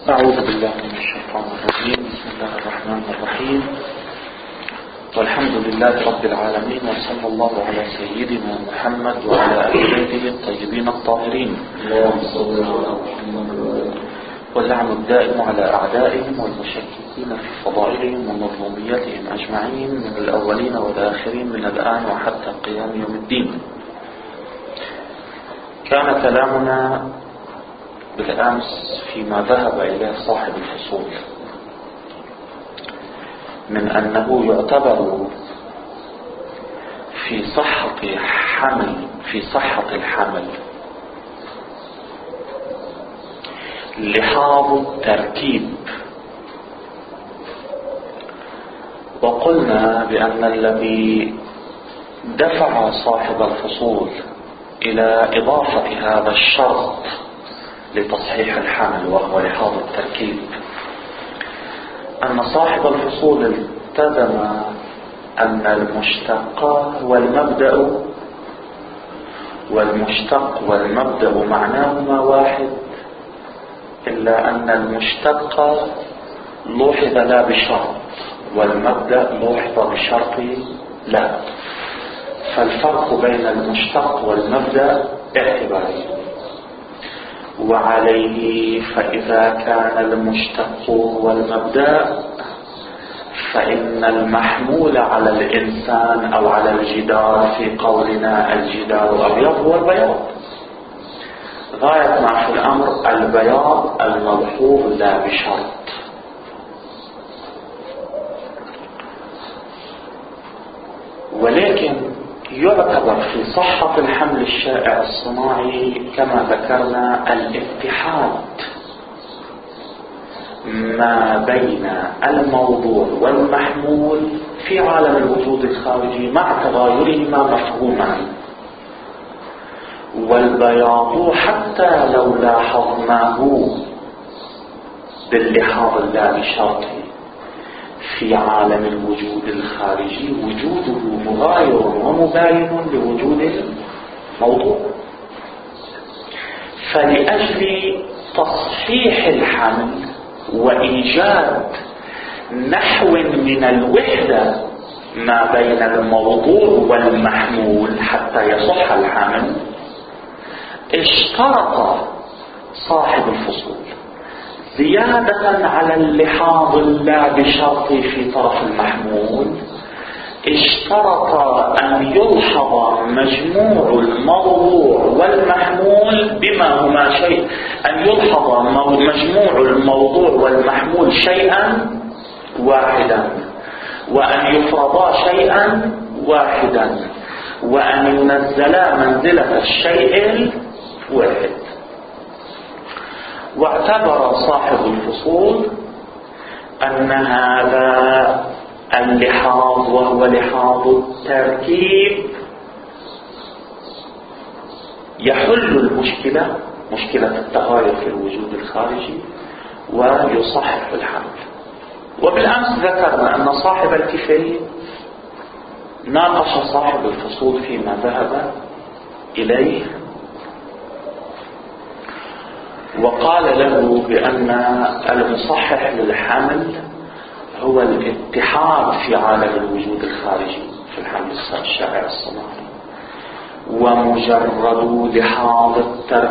أعوذ بالله من الشيطان الرجيم. بسم الله الرحمن الرحيم، والحمد لله رب العالمين، وصلى الله على سيدنا محمد وعلى آله الطيبين الطاهرين، واللعن الدائم على أعدائهم والمشككين في فضائلهم ومظلومياتهم أجمعين من الأولين والآخرين من الآن وحتى قيام يوم الدين. كان كلامنا بالأمس فيما ذهب إليه صاحب الفصول من أنه يعتبر في صحة الحمل لحاظ التركيب. وقلنا بأن الذي دفع صاحب الفصول إلى إضافة هذا الشرط لتصحيح الحمل وهو لحاظ التركيب أن صاحب الفصول التزم أن المشتق والمبدأ معناهما واحد، إلا أن المشتق لوحظ لا بشرط والمبدأ لوحظ بشرط لا، فالفرق بين المشتق والمبدأ اعتباري. وعليه فإذا كان المشتق والمبدأ فإن المحمول على الإنسان أو على الجدار، في قولنا الجدار أبيض، هو البياض. غاية ما في الأمر البياض الملحوظ لا بشرط. ولكن يعتبر في صحة الحمل الشائع الصناعي كما ذكرنا الاتحاد ما بين الموضوع والمحمول في عالم الوجود الخارجي مع تغايرهما مفهوما. والبياض حتى لو لاحظناه باللحاظ اللا بشرطه في عالم الوجود الخارجي وجوده مغاير ومباين لوجود الموضوع. فلأجل تصحيح الحمل وإيجاد نحو من الوحدة ما بين الموضوع والمحمول حتى يصح الحمل، اشترط صاحب الفصول زيادة على اللحاظ اللا بشرط في طرف المحمول، اشترط أن يلحظ مجموع الموضوع والمحمول بما هما شيء، أن يلحظ مجموع الموضوع والمحمول شيئا واحدا، وأن يفرضا شيئا واحدا، وأن ينزلا منزلة الشيء الواحد. واعتبر صاحب الفصول أن هذا اللحاظ وهو لحاظ التركيب يحل المشكلة، مشكلة التغاير في الوجود الخارجي، ويصحح الحمل. وبالأمس ذكرنا أن صاحب الكفاية ناقش صاحب الفصول فيما ذهب إليه، وقال له بأن المصحح للحمل هو الاتحاد في عالم الوجود الخارجي في الحمل الشائع الصناعي، ومجرد لحاظ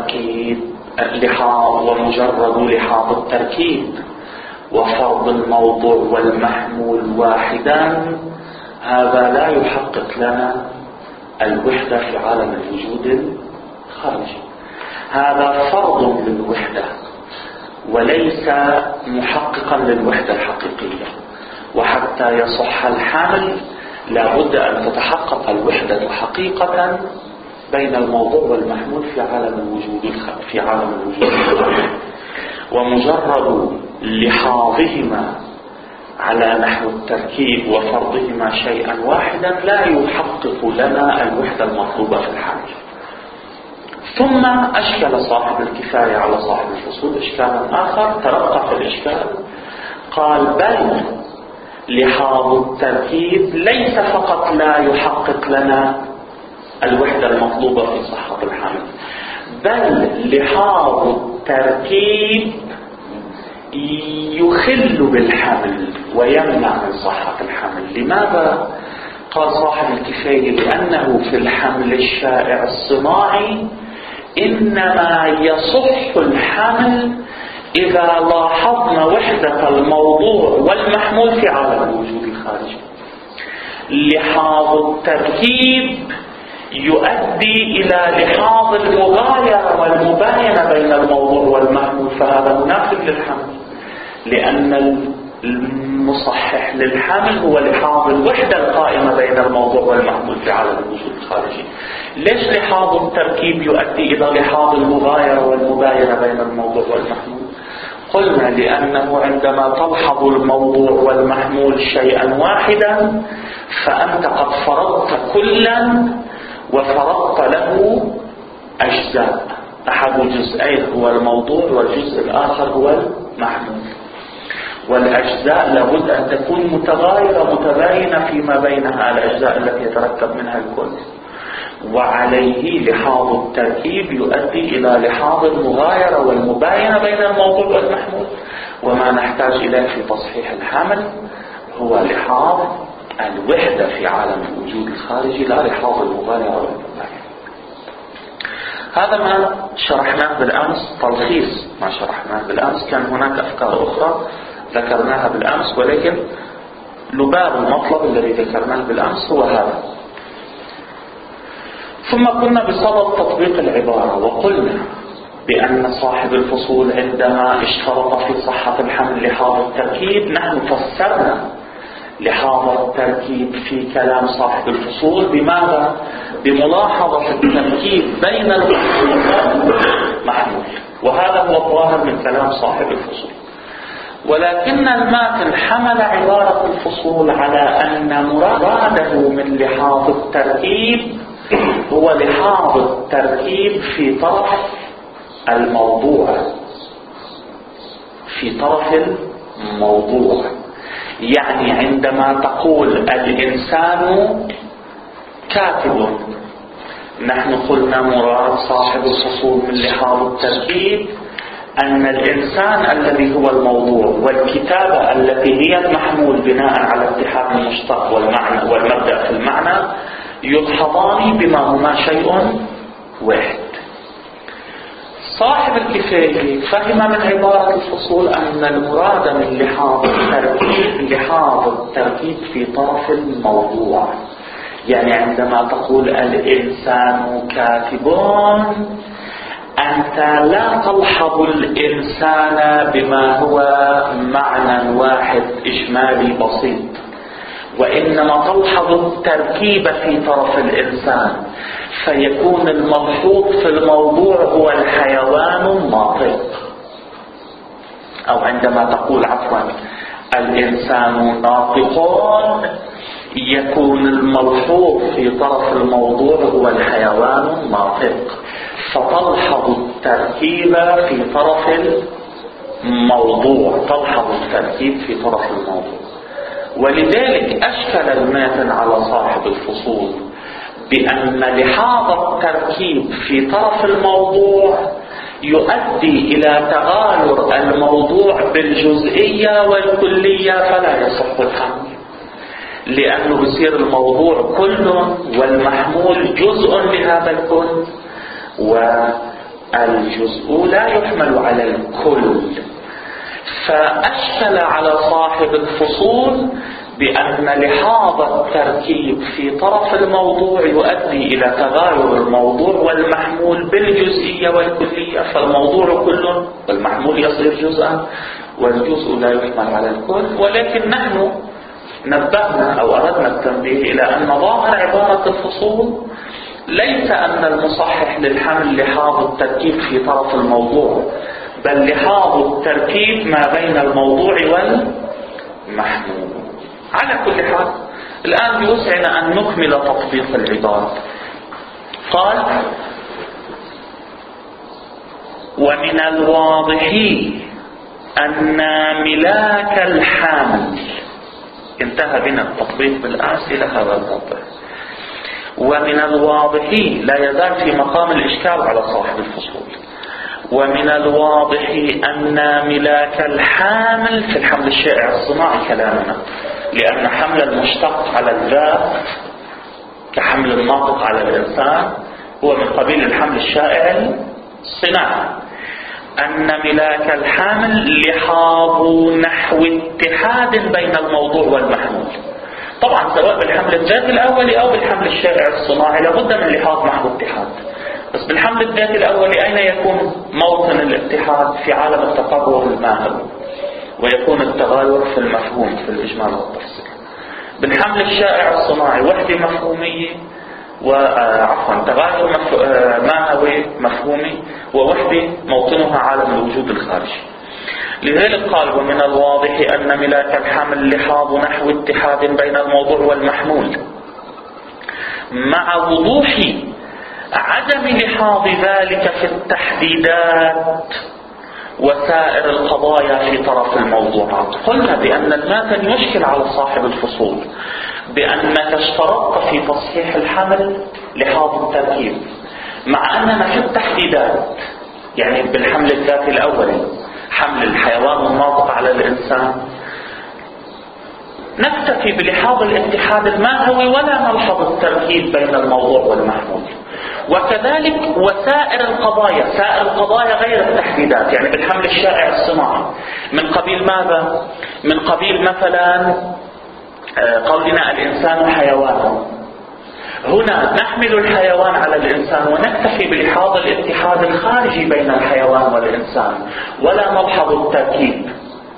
التركيب وفرض الموضوع والمحمول واحدا، هذا لا يحقق لنا الوحدة في عالم الوجود الخارجي. هذا فرض للوحدة وليس محققا للوحدة الحقيقية. وحتى يصح الحمل لا بد أن تتحقق الوحدة حقيقة بين الموضوع والمحمول في عالم الوجود الخارجي. ومجرد لحاظهما على نحو التركيب وفرضهما شيئا واحدا لا يحقق لنا الوحدة المطلوبة في الحمل. ثم أشكل صاحب الكفاية على صاحب الفصول إشكالا آخر، ترقى في الإشكال، قال بل لحاظ التركيب ليس فقط لا يحقق لنا الوحدة المطلوبة في صحة الحمل، بل لحاظ التركيب يخل بالحمل ويمنع من صحة الحمل. لماذا؟ قال صاحب الكفاية لأنه في الحمل الشائع الصناعي إنما يصح الحمل إذا لاحظنا وحدة الموضوع والمحمول في عالم الوجود الخارجي. لحاظ التركيب يؤدي إلى لحاظ المغايرة والمباينة بين الموضوع والمحمول، فهذا منافق للحمل، لأن المصحح للحمل هو لحاظ الوحدة القائمة بين الموضوع والمحمول في عالم الوجود الخارجي. ليش لحاظ التركيب يؤدي إلى لحاظ المغايرة والمباينة بين الموضوع والمحمول؟ قلنا لأنه عندما تلحظ الموضوع والمحمول شيئا واحدا فأنت قد فرضت كلا وفرضت له أجزاء، أحد جزئين هو الموضوع والجزء الآخر هو المحمول، والأجزاء لابد أن تكون متغايرة متباينة فيما بينها الأجزاء التي يتركب منها الكل، وعليه لحاظ التركيب يؤدي إلى لحاظ المغايرة والمباينة بين الموضوع والمحمول. وما نحتاج إليه في تصحيح الحمل هو لحاظ الوحدة في عالم الوجود الخارجي، لا لحاظ المغايرة والمباينة. هذا ما شرحناه بالأمس، تلخيص ما شرحناه بالأمس. كان هناك أفكار أخرى ذكرناها بالأمس، ولكن لباب المطلب الذي ذكرناه بالأمس هو هذا. ثم كنا بصدد تطبيق العبارة، وقلنا بأن صاحب الفصول عندما اشترط في صحة الحمل لحاظ التركيب، نحن فسرنا لحاظ التركيب في كلام صاحب الفصول بماذا؟ بملاحظة التركيب بين المحمول والمحمول، وهذا هو الظاهر من كلام صاحب الفصول. ولكن الماتن حمل عبارة الفصول على أن مراده من لحاظ التركيب هو لحاظ التركيب في طرف الموضوع، في طرف الموضوع. يعني عندما تقول الإنسان كاتب، نحن قلنا مراد صاحب الفصول من لحاظ التركيب أن الإنسان الذي هو الموضوع والكتابة التي هي المحمول بناء على اتحاد المشتق والمعنى والمبدأ في المعنى يلحظان بما هما شيء واحد. صاحب الكفاية فهم من عبارة الفصول أن المراد من لحاظ التركيب في طرف الموضوع. يعني عندما تقول الإنسان كاتبون، أنت لا تلحظ الإنسان بما هو معنى واحد إجمالي بسيط، وإنما تلحظ التركيب في طرف الإنسان، فيكون الملحوظ في الموضوع هو الحيوان الناطق. أو عندما تقول عفوا الإنسان ناطق، يكون الملحوظ في طرف الموضوع هو الحيوان الناطق، فتلحظ التركيب في طرف الموضوع، تلحظ التركيب في طرف الموضوع. ولذلك أشكل الماتن على صاحب الفصول بأن لحاظ التركيب في طرف الموضوع يؤدي إلى تغاير الموضوع بالجزئية والكلية، فلا يصح الحمل، لأنه بصير الموضوع كل والمحمول جزء لهذا الكل، والجزء لا يحمل على الكل. فأشكل على صاحب الفصول بأن لحاظ التركيب في طرف الموضوع يؤدي إلى تغاير الموضوع والمحمول بالجزئية والكلية، فالموضوع كل والمحمول يصير جزءا والجزء لا يحمل على الكل. ولكن نحن نبهنا أو أردنا التنبيه إلى أن ظاهر عبارة الفصول ليس أن المصحح للحمل لحاظ التركيب في طرف الموضوع، بل لحاظ التركيب ما بين الموضوع والمحمول. على كل حال الآن بوسعنا أن نكمل تطبيق العبارة. قال: ومن الواضح أن ملاك الحامل، انتهى بنا التطبيق بالأمس إلى هذا الموضوع. ومن الواضح، لا يزال في مقام الإشكال على صاحب الفصول، ومن الواضح أن ملاك الحامل في الحمل الشائع الصناعي كلامنا، لأن حمل المشتق على الذات كحمل الناطق على الإنسان هو من قبيل الحمل الشائع الصناعي. أن ملاك الحامل لحاظ نحو اتحاد بين الموضوع والمحمول. طبعا سواء بالحمل الذاتي الأولي أو بالحمل الشائع الصناعي لابد من لحاظ نحو اتحاد. بس بالحمل الذاتي الأولي أين يكون موطن الاتحاد؟ في عالم التقرر الماهوي، ويكون التغاير في المفهوم في الإجمال والتفصيل. بالحمل الشائع الصناعي وحدة مفهومية تغاير ماهوي مفهومي، ووحدة موطنها عالم الوجود الخارجي. لذلك قال ومن الواضح أن ملاك الحمل لحاظ نحو اتحاد بين الموضوع والمحمول، مع وضوح عدم لحاظ ذلك في التحديدات وسائر القضايا في طرف الموضوعات. قلنا بأن الماتن يشكل على صاحب الفصول بأنك اشترطت في تصحيح الحمل لحاظ التركيب، مع أننا في التحديدات يعني بالحمل الذاتي الأولي حمل الحيوان الناطق على الإنسان نكتفي بلحاظ الاتحاد الماهوي ولا نلحظ التركيب بين الموضوع والمحمول. وكذلك وسائر القضايا، سائر القضايا غير التحديدات، يعني بالحمل الشائع الصناعي من قبيل ماذا؟ من قبيل مثلا قولنا الإنسان حيوان، هنا نحمل الحيوان على الإنسان ونكتفي بلحاظ الاتحاد الخارجي بين الحيوان والإنسان ولا نلحظ التركيب.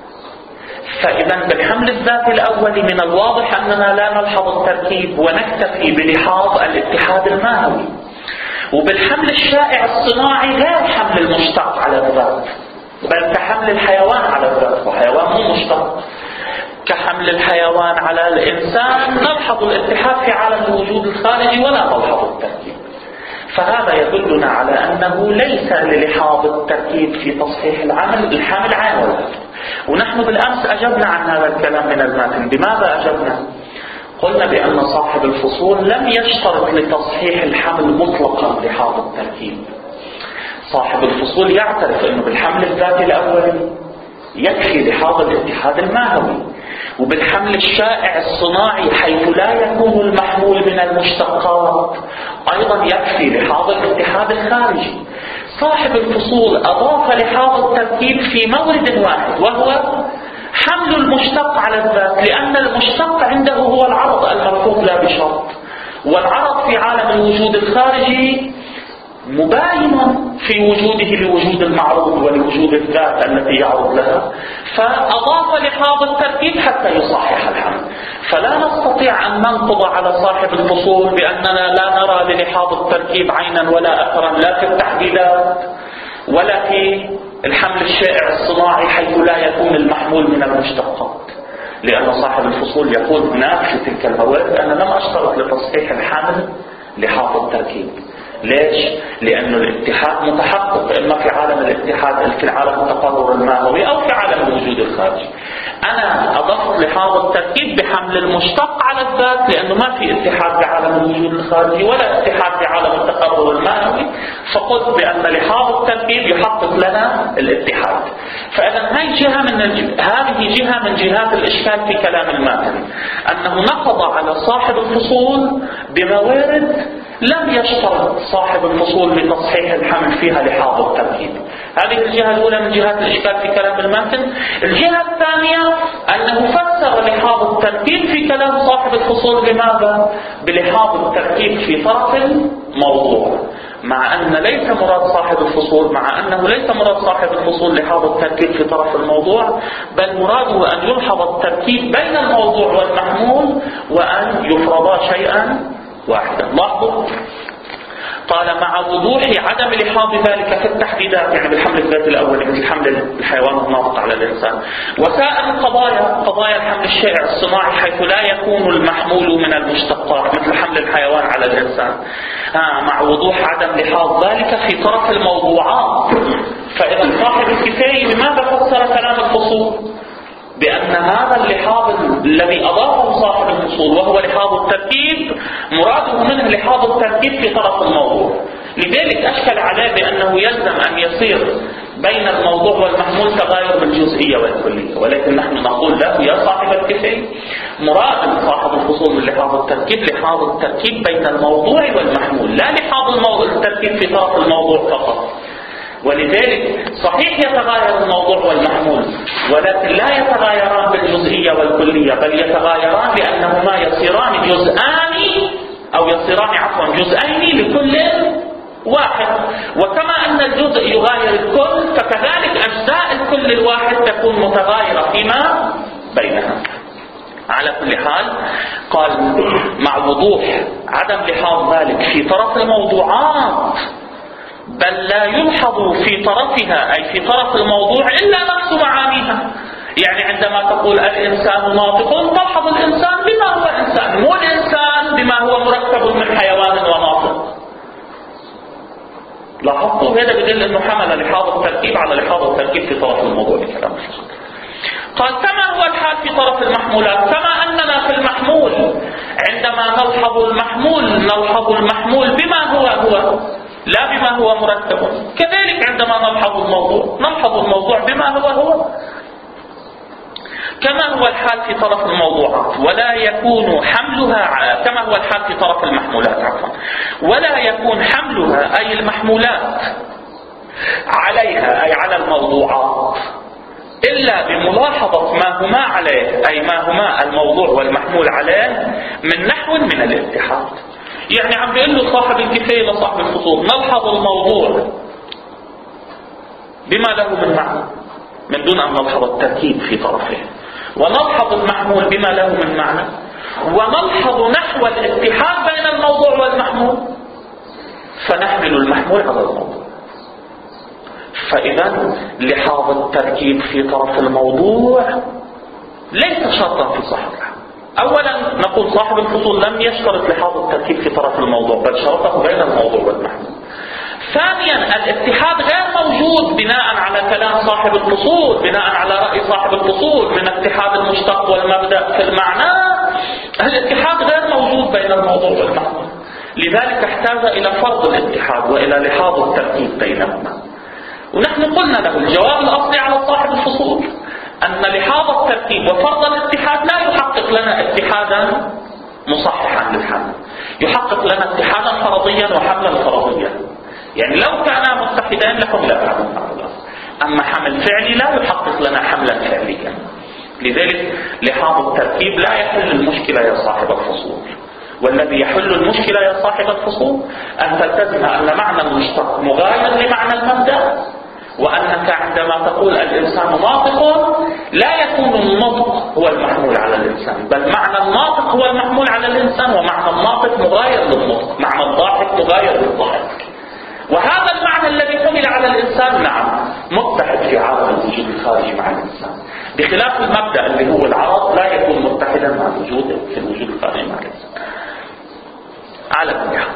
فإذا بالحمل الذاتي الأولي من الواضح أننا لا نلحظ التركيب ونكتفي بلحاظ الاتحاد الماهوي. وبالحمل الشائع الصناعي غير حمل المشتق على الذات، بل كحمل الحيوان على الذات، وحيوان مو مشتق. كحمل الحيوان على الإنسان نلحظ الاتحاد في عالم الوجود الخارجي ولا نلحظ التركيب. فهذا يدلنا على أنه ليس للحاظ التركيب في تصحيح الحمل عام ولا. ونحن بالأمس أجبنا عن هذا الكلام من الماتن. بماذا أجبنا؟ قلنا بأن صاحب الفصول لم يشترط لتصحيح الحمل مطلقا لحاظ التركيب. صاحب الفصول يعترف أنه بالحمل الذاتي الأولي يكفي لحاظ الاتحاد الماهوي، وبالحمل الشائع الصناعي حيث لا يكون المحمول من المشتقات أيضا يكفي لحاظ الاتحاد الخارجي. صاحب الفصول أضاف لحاظ التركيب في مورد واحد، وهو حمل المشتق على الذات، لأن المشتق عنده هو العرض المرفوض لا بشرط، والعرض في عالم الوجود الخارجي مباين في وجوده لوجود المعروض ولوجود الذات التي يعرض لها، فأضاف لحاظ التركيب حتى يصحح الحمل. فلا نستطيع أن ننقض على صاحب الفصول بأننا لا نرى للحاظ التركيب عينا ولا أثرا، لا في التحديدات ولا في الحمل الشائع الصناعي حيث لا يكون المحمول من المشتقات، لأن صاحب الفصول يقول هناك في تلك المواد أنا لم أشترط لتصحيح الحمل لحاظ التركيب. ليش؟ لأن الاتحاد متحقق إما في عالم الاتحاد في عالم التقرر الماهوي أو في عالم الوجود الخارجي. أنا أضفت لحاظ التركيب بحمل المشتق على الذات لأنه ما في اتحاد في عالم الوجود الخارجي ولا اتحاد في عالم التقرر الماهوي، فقلت بأن لحاظ التركيب يحقق لنا الاتحاد. فإذا هذه جهة من جهات الإشكال في كلام الماتن، أنه نقض على صاحب الفصول بموارد لم يشترط صاحب الفصول لتصحيح الحمل فيها لحاظ التركيب. هذه الجهة الأولى من جهات الإشكال في كلام الماتن. الجهة الثانية أنه فسر لحاظ التركيب في كلام صاحب الفصول بماذا؟ بلحاظ التركيب في طرف الموضوع، مع أن ليس مراد صاحب الفصول لحاظ التركيب في طرف الموضوع، بل مراده أن يلحظ التركيب بين الموضوع والمحمول وأن يفرضا شيئا واحدا. لاحظوا قال مع وضوح عدم لحاظ ذلك في التحديدات، يعني بالحمل الذاتي الأول مثل حمل الحيوان الناطق على الإنسان، وسائر قضايا الحمل الشائع الصناعي حيث لا يكون المحمول من المشتقات مثل حمل الحيوان على الإنسان، مع وضوح عدم لحاظ ذلك في طرف الموضوعات. فإذا صاحب الكفاية لماذا فسر كلام الفصول؟ بأن هذا اللحاظ الذي أضافه صاحب الفصول وهو لحاظ التركيب مراده منه لحاظ التركيب في طرف الموضوع، لذلك أشكل عليه بأنه يلزم أن يصير بين الموضوع والمحمول تغاير بالجزئية والكلية، ولكن نحن نقول له يا صاحب الكفاية مراد صاحب الفصول من لحاظ التركيب لحاظ التركيب بين الموضوع والمحمول، لا لحاظ التركيب في طرف الموضوع فقط. ولذلك صحيح يتغاير الموضوع والمحمول، ولكن لا يتغايران بالجزئية والكلية، بل يتغايران لأنهما يصيران جزئين لكل واحد. وكما أن الجزء يغاير الكل، فكذلك أجزاء الكل الواحد تكون متغايرة فيما بينها. على كل حال قال مع وضوح عدم لحاظ ذلك في طرف الموضوعات، بل لا يلحظ في طرفها أي في طرف الموضوع إلا نفس معانيها. يعني عندما تقول الإنسان ناطق، تلحظ الإنسان بما هو إنسان، مو الإنسان بما هو مركب من حيوان وناطق. لاحظتوا هذا بدل أنه حمل لحاظ التركيب على لحاظ التركيب في طرف الموضوع بكلام الشيخ. قال كما هو الحال في طرف المحمولات، كما أننا في المحمول عندما نلحظ المحمول بما هو لا بما هو مركب، كذلك عندما نلحظ الموضوع بما هو. كما هو الحال في طرف الموضوعات ولا يكون حملها، كما هو الحال في طرف المحمولات عفوا، ولا يكون حملها أي المحمولات عليها أي على الموضوعات إلا بملاحظة ما هما عليه، أي ما هما الموضوع والمحمول عليه من نحو من الاتحاد. يعني عم بيقول له صاحب الكفاية لصاحب الفصول نلحظ الموضوع بما له من معنى من دون أن نلحظ التركيب في طرفه، ونلحظ المحمول بما له من معنى، ونلحظ نحو الاتحاد بين الموضوع والمحمول، فنحمل المحمول على الموضوع. فإذا لحاظ التركيب في طرف الموضوع ليس شرطا في صحته. أولا نقول صاحب الفصول لم يشترط لحاظ التركيب في طرف الموضوع، بل شرطه بين الموضوع والمحمول. ثانيا الاتحاد غير موجود بناء على كلام صاحب الفصول، بناء على رأي صاحب الفصول من اتحاد المشتق والمبدأ في المعنى، الاتحاد غير موجود بين الموضوع والمحمول. لذلك احتاج إلى فرض الاتحاد وإلى لحاظ التركيب بينهما. ونحن قلنا له الجواب الأصلي على صاحب الفصول أن لحاظ التركيب وفرض الاتحاد لا يحقق لنا اتحادا مصححا للحمل، يحقق لنا اتحادا فرضيا وحملا فرضيا. يعني لو كانا متحدين لحملا فعلا، أما حمل فعلي لا يحقق لنا حملا فعليا. لذلك لحاظ التركيب لا يحل المشكلة يا صاحب الفصول، والذي يحل المشكلة يا صاحب الفصول أن تلتزم أن معنى المشتق مغاير لمعنى المبدأ، وأنك عندما تقول الإنسان ناطق لا يكون النطق هو المحمول على الإنسان، بل معنى الناطق هو المحمول على الإنسان، ومعنى الناطق مغاير للنطق، معنى الضاحك مغاير للضاحك. وهذا المعنى الذي حمل على الإنسان نعم متحد في عالم الوجود الخارجي مع الإنسان، بخلاف المبدأ اللي هو العرض لا يكون متحدا مع الوجود في الوجود الخارجي مع الإنسان. على كل حال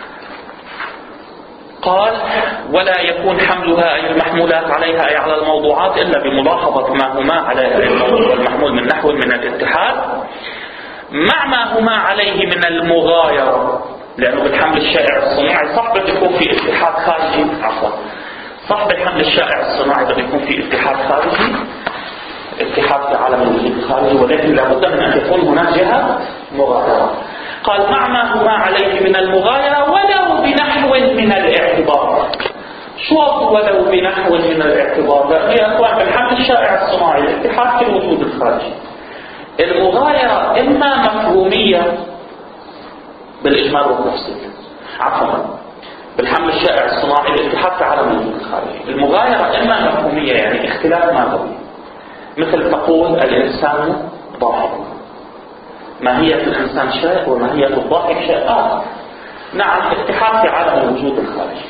قال ولا يكون حملها أي المحمولات عليها أي على الموضوعات إلا بملاحظة ما هما عليه الموضوع والمحمول من نحو من الاتحاد مع ما هما عليه من المغايرة، لأنه بالحمل الشائع الصناعي صح بده يكون في اتحاد خارجي، صح بالحمل الشائع الصناعي بده يكون في اتحاد خارجي، اتحاد في عالم الوجود الخارجي، ولكن لابد من أن تكون هناك جهة مغايرة. قال مع ما هما عليه من المغايرة ولو بنحو من الاعتبار. شو ولو بنحو من الاعتبار؟ يا أخوان بالحمل الشائع الصناعي الاتحاد في الوجود الخارجي، المغايرة إما مفهومية بالإجمال والتفصيل، عفوا بالحمل الشائع الصناعي الاتحاد في عالم الوجود الخارجي، المغايرة إما مفهومية يعني اختلاف ماهوي، مثل تقول الإنسان ضاحك، ماهية الإنسان شيء وماهية الضاحك شيء آخر. نعم اتحاد في عالم الوجود الخارجي.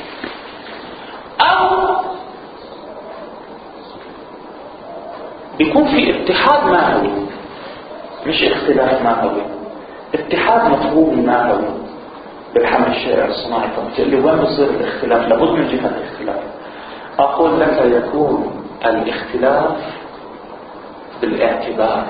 أو بيكون في اتحاد ماهوي مش اختلاف ماهوي، اتحاد مفهومي ماهوي بالحمل الشائع الصناعي. فبتقول لي وين بصير الاختلاف؟ لابد من جهة الاختلاف. أقول لك يكون الاختلاف بالاعتبار،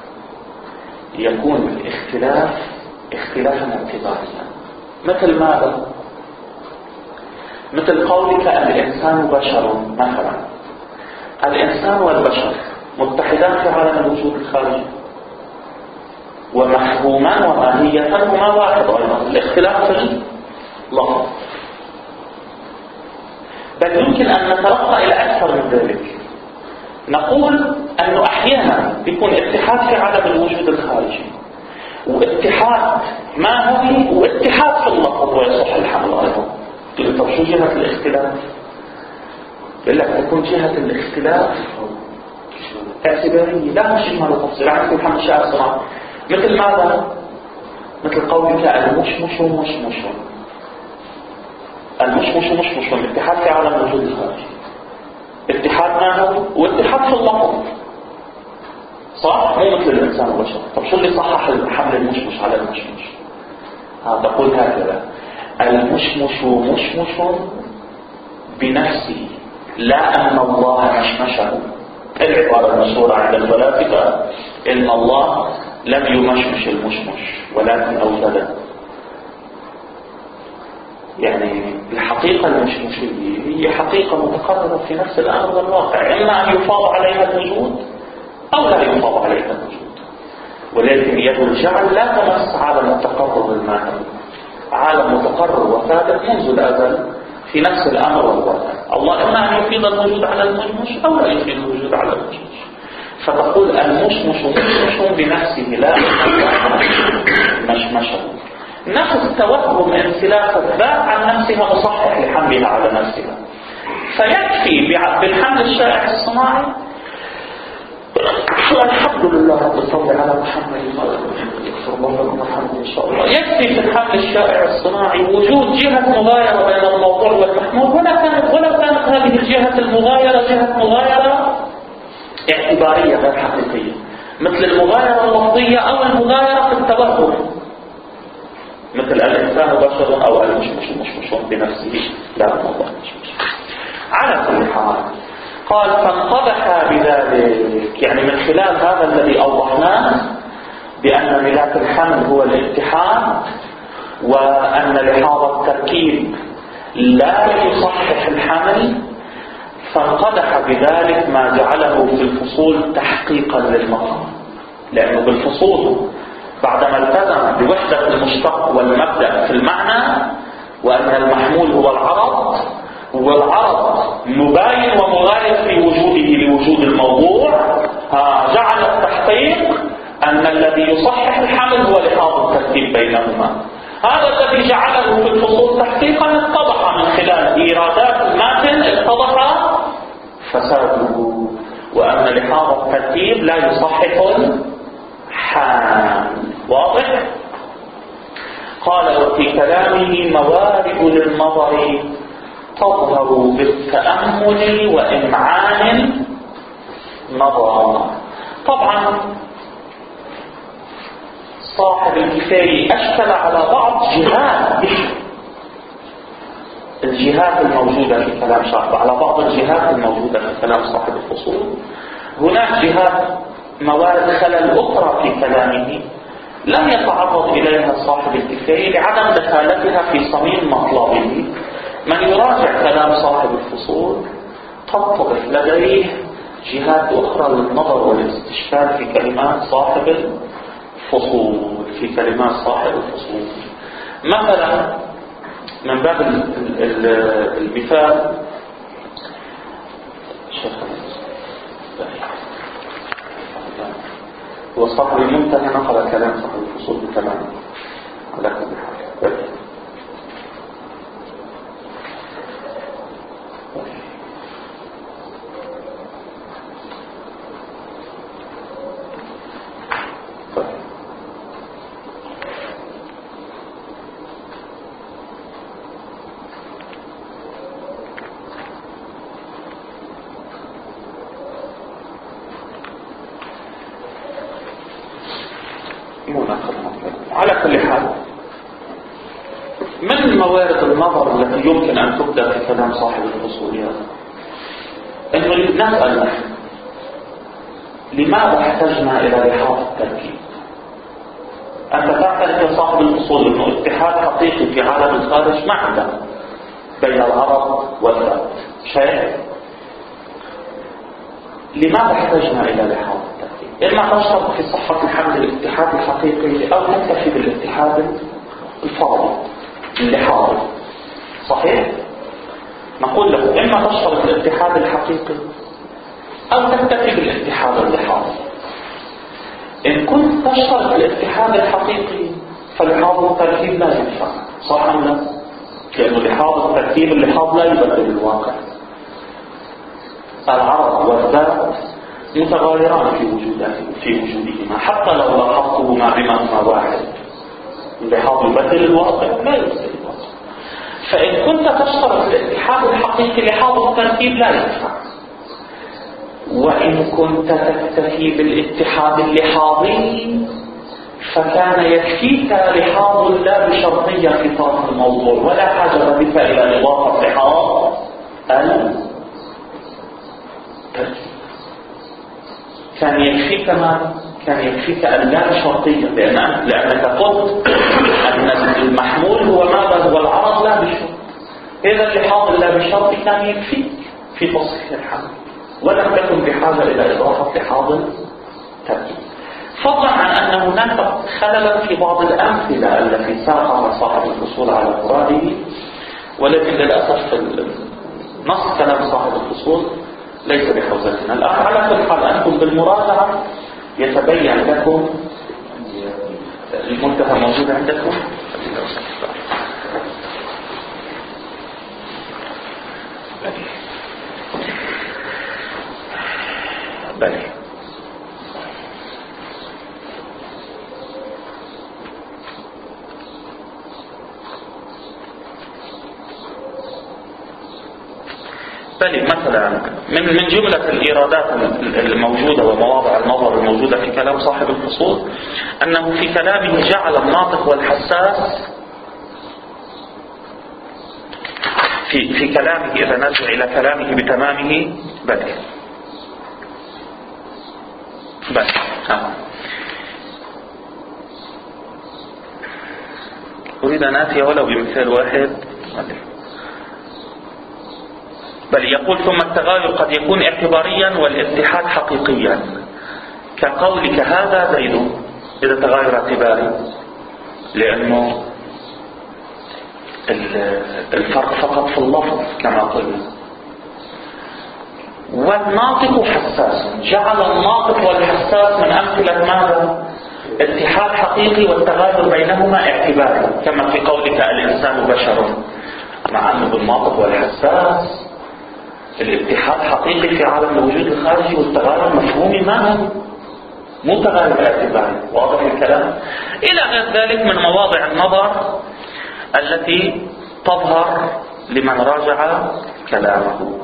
يكون الاختلاف اختلافا اعتباريا. مثل ماذا؟ مثل قولك الإنسان بشر مثلا. الإنسان والبشر متحدان في عالم الوجود الخارجي، ومفهوما وماهية هما واحد أيضا، الاختلاف في اللفظ. بل يمكن أن نترقى إلى أكثر من ذلك، نقول أنه أحيانا يكون اتحاد في عالم الوجود الخارجي واتحاد ماهوي واتحاد في اللفظ ويصح الحمل أيضا. طب شو جهة الاختلاف؟ يقول لك تكون جهة الاختلاف اعتبارية لا مش ما تفصيل. عندكم محمد شاعر صنع مثل ماذا؟ مثل قولك المشمش مشمش. المشمش مشمش اتحاد في عالم الوجود الخارجي، اتحاد ماهوي واتحاد في اللفظ، صح؟ مو مثل الإنسان والبشر. طب شو اللي صحح حمل المشمش على المشمش؟ تقول هكذا: المشمش مشمش بنفسه لا أن الله مشمشه. العبارة المشهورة عند الفلاسفة إن الله لم يمشمش المشمش ولكن أوجده. يعني الحقيقة المشمشية هي حقيقة متقررة في نفس الأمر والواقع، إما أن يفاض عليها الوجود أو لا يفاض عليها الوجود. ولكن يد الجعل لا تمس عالم التقرر الماهي، عالم متقرر وثابت منذ الأزل في نفس الأمر والواقع. الله إما أن يفيض الوجود على المشمش أو لا يفيض الوجود على المشمش. فتقول المشمش مشمش بنفسه لا مشمشه. نفس توهم انسلاخ الذات عن نفسها مصحح لحملها على نفسها. فيكفي بالحمل الشائع الصناعي الحمد لله رب الصلاة على محمد صلى الله عليه وسلم إن شاء الله. يكفي في الحمل الشائع الصناعي وجود جهة مغايرة بين الموضوع والمحمول، ولو كانت هذه الجهة المغايرة جهة مغايرة اعتبارية غير حقيقية، مثل المغايرة اللفظية أو المغايرة في التوهم، مثل الإنسان بشر أو المشمش بنفسه لا الله مشمش. على كل حال قال فانقبح بذلك، يعني من خلال هذا الذي أوضحناه بأن ملاك الحمل هو الاتحاد، وأن لحاظ التركيب لا يصحح الحمل، فانقدح بذلك ما جعله في الفصول تحقيقا للمقام. لأنه بالفصول بعدما التزم بوحدة المشتق والمبدأ في المعنى، وأن المحمول هو العرض، والعرض مباين ومغاير في وجوده لوجود الموضوع، جعل التحقيق أن الذي يصحح الحمل هو لحاظ الترتيب بينهما. هذا الذي جعله في الفصول تحقيقا اتضح من خلال إيرادات الماتن، اتضح فساده، وأن لحاظ الترتيب لا يصحح الحمل. واضح؟ قال وفي كلامه موارد للنظر تظهر بالتأمل وإمعان نظر. طبعا صاحب الكفاية أشكل على بعض الجهات الموجودة في كلام صاحب، على بعض الجهات الموجودة في كلام صاحب الفصول. هناك جهات موارد خلل أخرى في كلامه لم يتعرض إليها صاحب الكفاية لعدم دخالتها في صميم مطلبه. من يراجع كلام صاحب الفصول تتضح لديه جهات أخرى للنظر والاستشكال في كلمات صاحب الفصول، مثلا من باب المثال وصاحب المنتهى نقل كلام صاحب الفصول بكلامه على كل حال. على كل حال من موارد النظر التي يمكن أن تبدأ في كلام صاحب الفصوليات أنه نسأل نحن لماذا احتجنا إلى لحاظ التركيب؟ أنت تعترف يا صاحب الفصول أنه اتحاد حقيقي في عالم الخارج ما عندنا، بين العرض والذات. شيء لماذا احتجنا إلى لحاظ الترتيب؟ إما تشترط في صحة الحمل الاتحاد الحقيقي أو نكتفي بالاتحاد الفرضي اللحاظي. صحيح؟ نقول له إما تشترط الاتحاد الحقيقي أو تكتفي بالاتحاد اللحاظي. إن كنت تشترط الاتحاد الحقيقي فلحاظ الترتيب لا ينفع، صح أم لا؟ لأنه لحاظ الترتيب اللحاظ لا يبدل الواقع. العرض والذات متغايران في وجودهما حتى لو لاحظتهما بمعنى واحد. اللحاظ يبدل الواقع لا يبدل الواقع. فإن كنت تشترط الاتحاد الحقيقي لحاظ الترتيب لا ينفع، وإن كنت تكتفي بالاتحاد اللحاظي فكان يكفيك لحاظ لا بشرطية في طرف الموضوع ولا حاجة بك إلى إضافة لحاظ الترتيب. كان يكفيك اللا بشرطية، لأنك قلت أن المحمول هو ماذا؟ هو العرض لا بشرط. إذا لحاظ اللا بشرط كان يكفيك في تصحيح الحمل ولم تكن بحاجة إلى إضافة لحاظ الترتيب. فضلا عن أن هناك خللا في بعض الأمثلة التي ساقها صاحب الفصول على مراده، ولكن للأسف نص كلام صاحب الفصول ليس بحوزتنا الآن. على كل حال أنتم بالمراجعة يتبين لكم المنتهى موجود عندكم. بلي مثلا من جملة الإيرادات الموجودة ومواضع النظر الموجودة في كلام صاحب الفصول أنه في كلامه جعل الناطق والحساس في كلامه إذا نرجع إلى كلامه بتمامه بلي أريد أن آتي ولو بمثال واحد. بل يقول ثم التغاير قد يكون اعتباريا والاتحاد حقيقيا كقولك هذا زيد، إذا تغاير اعتباري لأنه الفرق فقط في اللفظ كما قلنا. والناطق حساس، جعل الناطق والحساس من أمثلة ماذا؟ اتحاد حقيقي والتغاير بينهما اعتباري كما في قولك الإنسان بشر، مع أنه بالناطق والحساس الاتحاد حقيقي في عالم الوجود الخارجي والتغاير مفهومي ما مو تغاير اعتباري. واضح الكلام؟ إلى غير ذلك من مواضع النظر التي تظهر لمن راجع كلامه.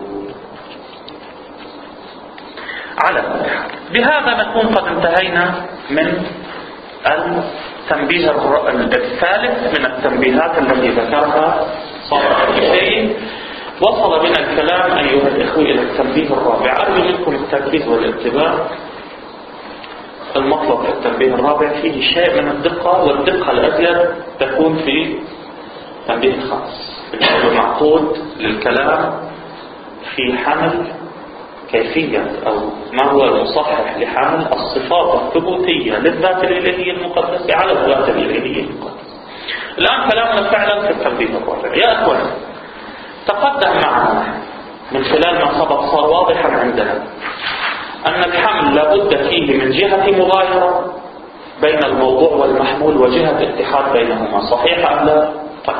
على بهذا نكون قد انتهينا من التنبيه الثالث من التنبيهات التي ذكرها صاحب الشيء. وصل بنا الكلام أيها الإخوة إلى التنبيه الرابع. أرجو منكم التركيز والانتباه. المطلب في التنبيه الرابع فيه شيء من الدقة، والدقة الأزيد تكون في تنبيه الخامس المعقود للكلام في حمل كيفية أو ما هو المصحح لحمل الصفات الثبوتية للذات الإلهية المقدسة على الذات الإلهية المقدسة. الآن كلامنا فعلا في التنبيه الرابع. يا أخوان، تقدم معنا من خلال ما سبق صار واضحا عندنا أن الحمل لابد فيه من جهة مغايرة بين الموضوع والمحمول وجهة اتحاد بينهما. صحيح أم لا؟ طيب.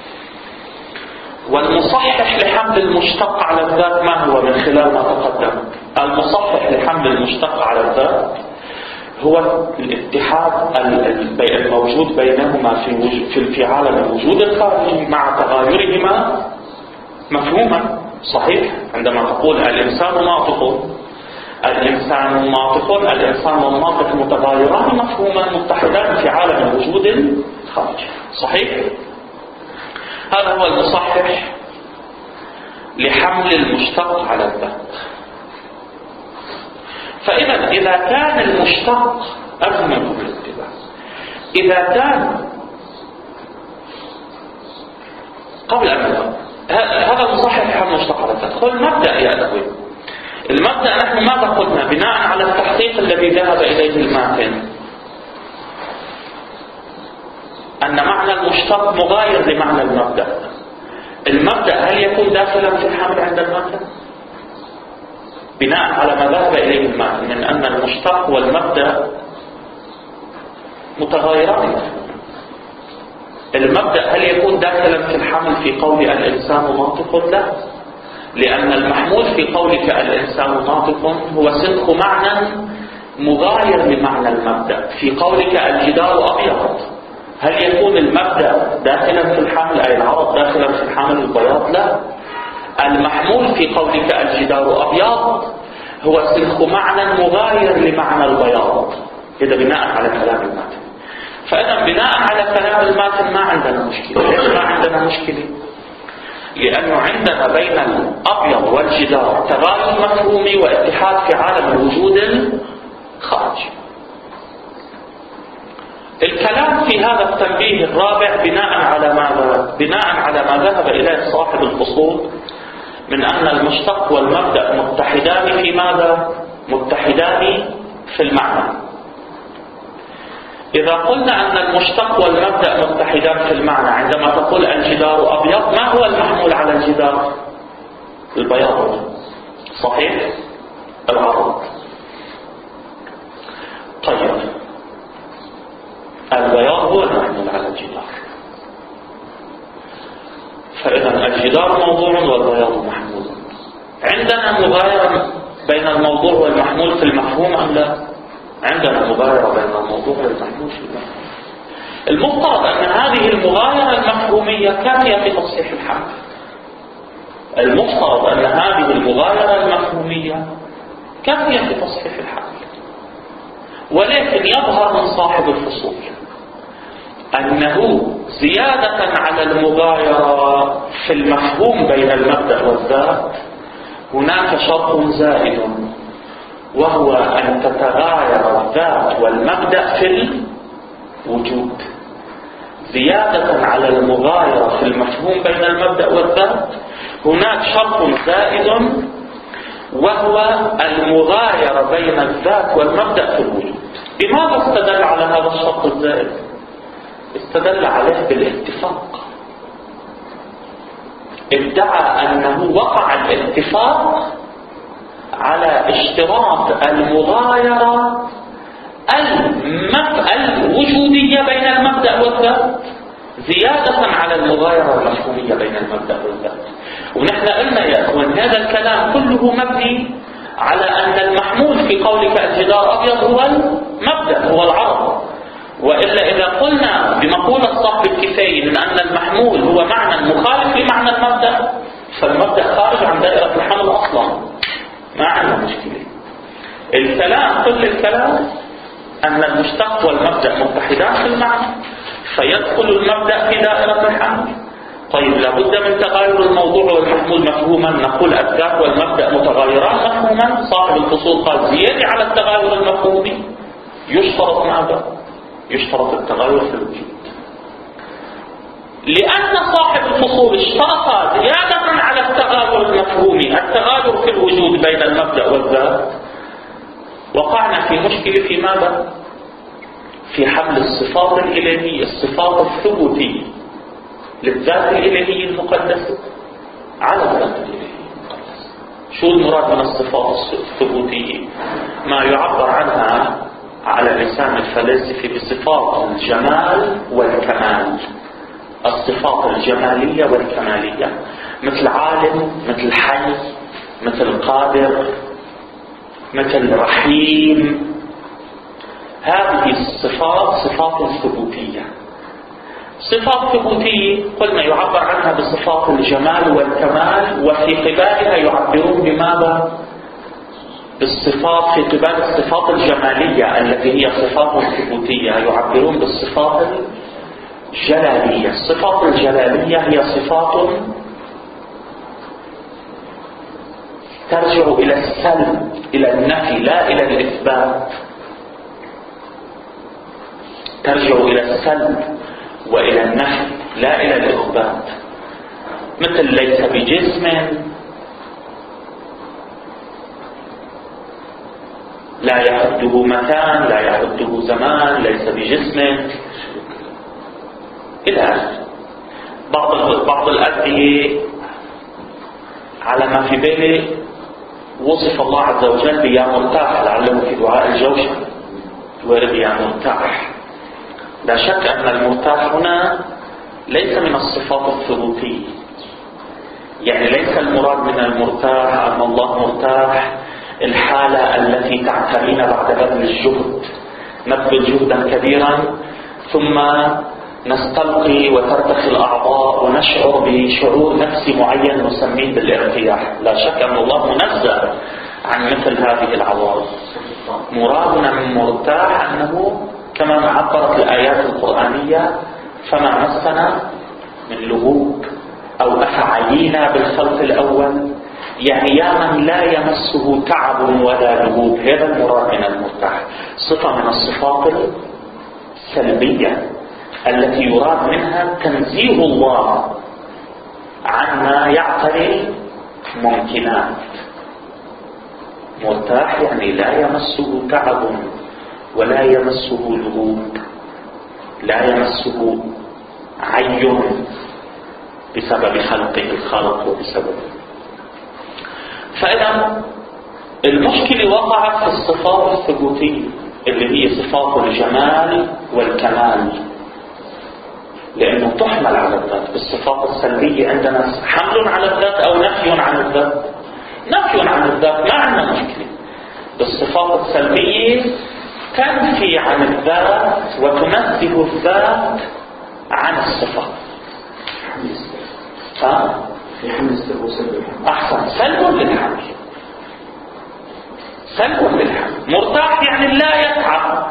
والمصحح لحمل المشتق على الذات ما هو من خلال ما تقدم؟ المصحح لحمل المشتق على الذات هو الاتحاد الموجود بينهما في عالم الوجود الخارجي مع تغايرهما مفهوما. صحيح؟ عندما تقول الإنسان ناطق، الإنسان ناطق، الإنسان والناطق متغايران مفهوما متحدان في عالم الوجود الخارجي. صحيح؟ هذا هو المصحح لحمل المشتق على الذات. فإذا إذا كان المشتق أزمنه بالاتباع، إذا كان قبل أن هو المبدأ يا أخوي. المبدأ نحن ماذا قلنا بناء على التحقيق الذي ذهب إليه الماتن؟ أن معنى المشتق مغاير لمعنى المبدأ. المبدأ هل يكون داخلا في الحمل عند الماتن؟ بناء على ما ذهب إليه الماتن من أن المشتق والمبدأ متغايران. المبدأ هل يكون داخلا في الحمل في قول الإنسان ناطق؟ لا، لأن المحمول في قولك الإنسان ناطق هو صدق معنى مغاير لمعنى المبدأ. في قولك الجدار أبيض، هل يكون المبدأ داخلا في الحمل أي العرض داخلا في الحمل البياض؟ لا، المحمول في قولك الجدار أبيض هو صدق معنى مغاير لمعنى البياض. إذا بناء على كلام الماتن. فإذا بناء على كلام الماتن ما عندنا مشكلة. ليش ما عندنا مشكلة؟ لأنه عندنا بين الأبيض والجدار تغاير مفهومي واتحاد في عالم الوجود الخارجي. الكلام في هذا التنبيه الرابع بناء على ماذا؟ بناء على ما ذهب إليه صاحب الفصول من أن المشتق والمبدأ متحدان في ماذا؟ متحدان في المعنى. إذا قلنا أن المشتق والمبدأ متحدان في المعنى، عندما تقول الجدار أبيض، ما هو المحمول على الجدار؟ البياض، صحيح؟ العرض. طيب، البياض هو المحمول على الجدار، فإذا الجدار موضوع والبياض محمول. عندنا مغايرة بين الموضوع والمحمول في المفهوم أم لا؟ عندنا مغايرة بين الموضوع والمحمول في المفهوم. المفترض أن هذه المغايرة المفهومية كافية في تصحيح الحمل. المفترض أن هذه المغايرة المفهومية كافية في تصحيح الحمل. ولكن يظهر من صاحب الفصول أنه زيادة على المغايرة في المفهوم بين المبدأ والذات هناك شرط زائد، وهو أن تتغاير الذات والمبدأ في الوجود. زيادة على المغايرة في المفهوم بين المبدأ والذات هناك شرط زائد، وهو المغايرة بين الذات والمبدأ في الوجود. لماذا استدل على هذا الشرط الزائد؟ استدل عليه بالاتفاق. ادعى أنه وقع الاتفاق على اشتراط المغايرة الوجودية بين المبدأ والذات زيادة على المغايرة المفهومية بين المبدأ والذات. ونحن قلنا يا أخوان هذا الكلام كله مبني على أن المحمول في قولك الجدار أبيض هو المبدأ، هو العرض. وإلا إذا قلنا بمقولة صاحب الكفاية من أن المحمول هو معنى مخالف لمعنى المبدأ، فالمبدأ خارج عن دائرة الحمل أصلا، ما عندنا مشكلة. الكلام كل الكلام أن المشتق والمبدأ متحدان في المعنى، فيدخل المبدأ في دائرة الحمل. طيب، لابد من تغاير الموضوع والمحمول مفهوما، نقول الذات والمبدأ متغايران مفهوما. صاحب الفصول قال زيادة على التغاير المفهومي يشترط ماذا؟ يشترط التغاير في الوجود. لأن صاحب الفصول اشترط زيادة على التغاير المفهومي التغاير في الوجود بين المبدأ والذات، وقعنا في مشكلة في ماذا؟ في حمل الصفات الإلهية، الصفات الثبوتية للذات الإلهية المقدسة على الذات الإلهية المقدسة. شو المراد من الصفات الثبوتية؟ ما يعبر عنها على لسان الفلاسفة بصفات الجمال والكمال. الصفات الجمالية والكمالية، مثل عالم، مثل حي، مثل قادر، مثل رحيم. هذه الصفات صفات ثبوتية. صفات ثبوتية قلنا يعبر عنها بصفات الجمال والكمال، وفي قبالها يعبرون بماذا؟ بالصفات في قبال الصفات الجمالية التي هي صفات ثبوتية يعبرون بالصفات الجلالية. الصفات الجلالية هي صفات ترجع إلى السلب، إلى النفي لا إلى الإثبات. ترجع إلى السلب وإلى النفي لا إلى الإثبات. مثل ليس بجسم، لا يحده مكان، لا يحده زمان، ليس بجسم إلى آخره. بعض الأدعية على ما في بالي وصف الله عز وجل بيا مرتاح، لعله في دعاء الجوشن ورد يا مرتاح. لا شك أن المرتاح هنا ليس من الصفات الثبوتية، يعني ليس المراد من المرتاح أن الله مرتاح الحالة التي تعترينا بعد بذل الجهد، نبذل جهدا كبيرا ثم نستلقي وترتخي الأعضاء ونشعر بشعور نفسي معين نسميه بالارتياح. لا شك أن الله منزه عن مثل هذه العوارض. مرادنا من مرتاح أنه كما عبرت الآيات القرآنية فما مسنا من لهوب أو أفعينا بالخلق الأول، يعني يا من لا يمسه تعب ولا لهوب. هذا المراد من المرتاح، صفة من الصفات السلبية التي يراد منها تنزيه الله عما يعتري ممكنات. مرتاح يعني لا يمسه تعب ولا يمسه لهوب، لا يمسه عي بسبب خلقه الخلق وبسببه. فإذا المشكلة وقعت في الصفات الثبوتية اللي هي صفات الجمال والكمال، لأنه تحمل على الذات. بالصفات السلبية عندنا حمل على الذات أو نفي عن الذات. نفي عن الذات ما عندنا مشكلة. بالصفات السلبية تنفي عن الذات وتنزه الذات عن الصفات. في حمل السلب وسلب. أحسن، سلب للحمل، سلب للحمل. مرتاح يعني لا يتعب.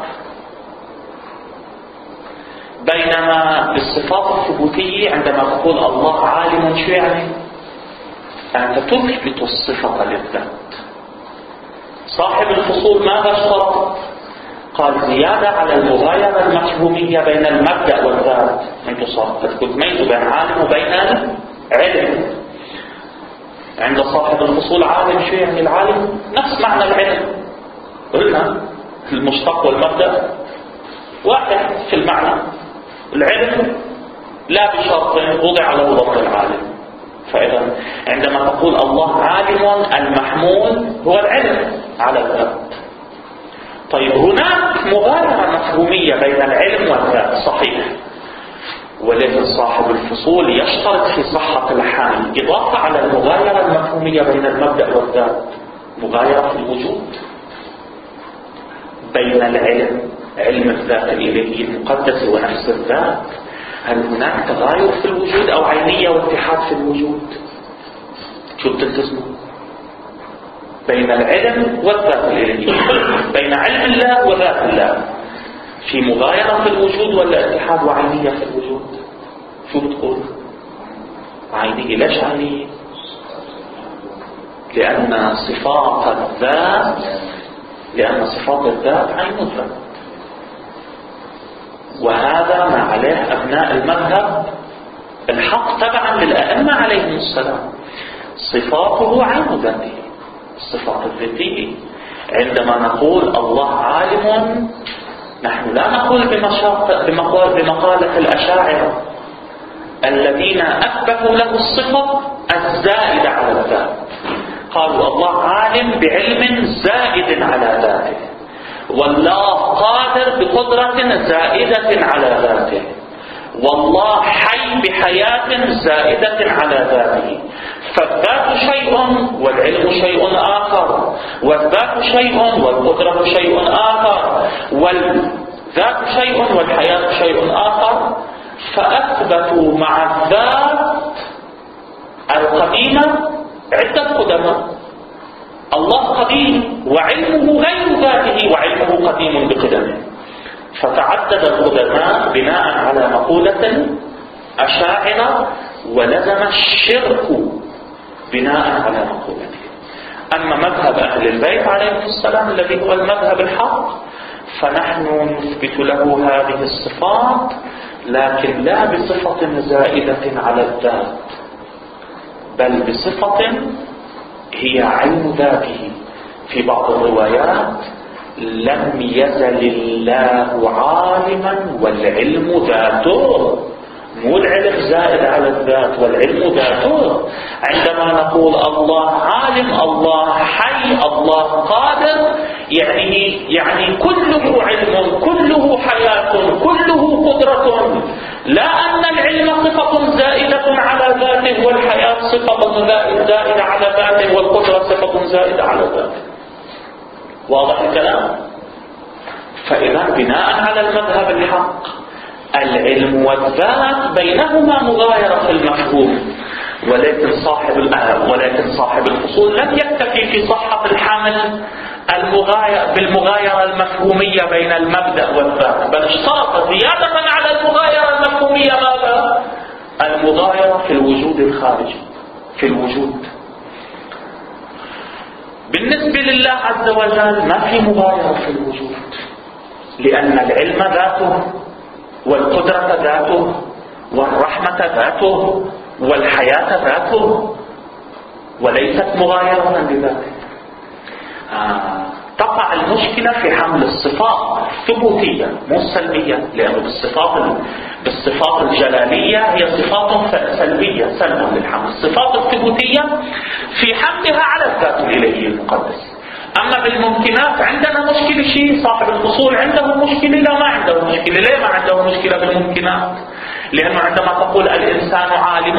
بينما بالصفات الثبوتية عندما تقول الله عالم، شو يعني؟ أنت تثبت الصفة للذات. صاحب الفصول ماذا اشترط؟ قال زيادة على المغايرة المفهومية بين المبدأ والذات. انتم صاحبتكم تميزوا بين عالم وبين علم. عند صاحب الفصول عالم، شو يعني العالم؟ نفس معنى العلم. قلنا المشتق والمبدأ واحد في المعنى. العلم لا بشرط وضع له ضمن العالم. فإذا عندما تقول الله عالم، المحمول هو العلم على الذات. طيب هناك مغايرة مفهومية بين العلم والذات، صحيح، ولكن صاحب الفصول يشترط في صحة الحال إضافة على المغايرة المفهومية بين المبدأ والذات مغايرة في الوجود. بين العلم، علم الذات الإلهية المقدسة ونفس الذات، هل هناك تغاير في الوجود أو عينية واتحاد في الوجود؟ شو بتلتزموا؟ بين العلم والذات الإلهية، بين علم الله وذات الله، في مغايرة في الوجود ولا اتحاد وعينية في الوجود؟ شو بتقول؟ عينية. ليش عينية؟ لأن صفات الذات عين الذات. وهذا ما عليه أبناء المذهب الحق تبعا للأئمة عليهم السلام. صفاته عين ذاته، الصفات الذاتية. عندما نقول الله عالم، نحن لا نقول بمقالة الأشاعرة الذين أثبتوا له الصفة الزائدة على الذات. قالوا الله عالم بعلم زائد على ذاته، والله قادر بقدرة زائدة على ذاته، والله حي بحياة زائدة على ذاته. فالذات شيء والعلم شيء آخر، والذات شيء والقدرة شيء آخر، والذات شيء والحياة شيء آخر. فأثبتوا مع الذات القديمة عدة قدماء. الله قديم وعلمه غير ذاته، وعلمه قديم بقدمه. فتعدد القدماء بناء على مقولة أشاعرة، ولزم الشرك بناء على مقولته. أما مذهب أهل البيت عليهم السلام الذي هو المذهب الحق، فنحن نثبت له هذه الصفات، لكن لا بصفة زائدة على الذات، بل بصفة هي عين ذاته. في بعض الروايات لم يزل الله عالما والعلم ذاته، مو العلم زائد على الذات والعلم ذاته. عندما نقول الله عالم، الله حي، الله قادر، يعني كله علم، كله حياة، كله قدرة. لا أن العلم صفة زائدة على ذاته والحياة صفة زائدة على ذاته والقدرة صفة زائدة على ذاته. واضح الكلام؟ فإذا بناء على المذهب الحق العلم والذات بينهما مغايرة في المفهوم، ولكن صاحب الفصول لم يكتفي في صحة الحمل بالمغايرة المفهومية بين المبدأ والذات، بل اشترط زيادة على المغايرة المفهومية ماذا؟ المغايرة في الوجود الخارجي، في الوجود. بالنسبة لله عز وجل ما في مغايرة في الوجود، لأن العلم ذاته والقدرة ذاته والرحمة ذاته والحياة ذاته، وليست مغايرة لذاته. تقع المشكلة في حمل الصفات الثبوتية مو السلبية، لأنه بالصفات الجلالية هي صفات سلبية، سلب للحمل. الصفات الثبوتية في حملها على الذات الإلهي المقدس. أما بالممكنات عندنا مشكلة. شيء صاحب الفصول عنده مشكلة؟ لا، ما عنده مشكلة. ليه ما عنده مشكلة بالممكنات؟ لأنه عندما تقول الإنسان عالم،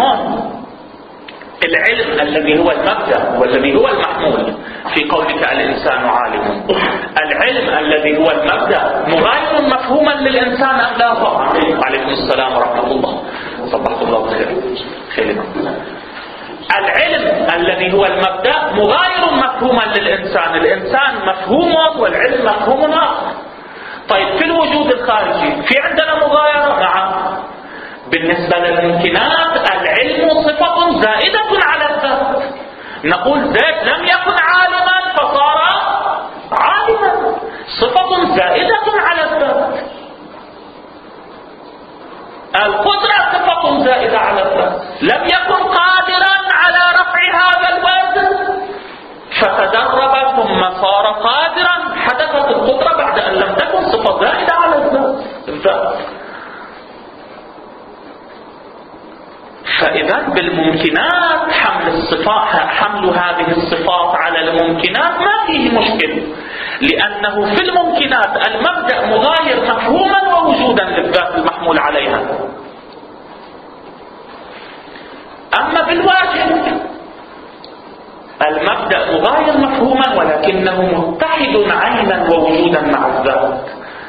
العلم الذي هو المبدأ والذي هو المحمول في قولك الإنسان عالم، العلم الذي هو المبدأ مغاير مفهوما للإنسان أم لا؟ عليكم السلام ورحمة الله، صبحت الله خير. العلم الذي هو المبدأ مغاير مفهوما للإنسان، الإنسان مفهوم والعلم مفهوم آخر. طيب في الوجود الخارجي في عندنا مغايرة؟ نعم. بالنسبة للممكنات العلم صفة زائدة على الذات. نقول زيد لم يكن عالما فصار عالما، صفة زائدة على الذات. القدرة صفة زائدة على الذات. لم يكن قادرا على رفع هذا الوزن فتدرب ثم صار قادرا، حدثت القدرة بعد أن لم تكن صفة زائدة على الذات. فإذا بالممكنات حمل هذه الصفات على الممكنات ما فيه مشكل، لأنه في الممكنات المبدأ مغاير مفهوما ووجودا للذات المحمول عليها. أما بالواجب المبدأ مغاير مفهوما ولكنه متحد عينا ووجودا مع الذات،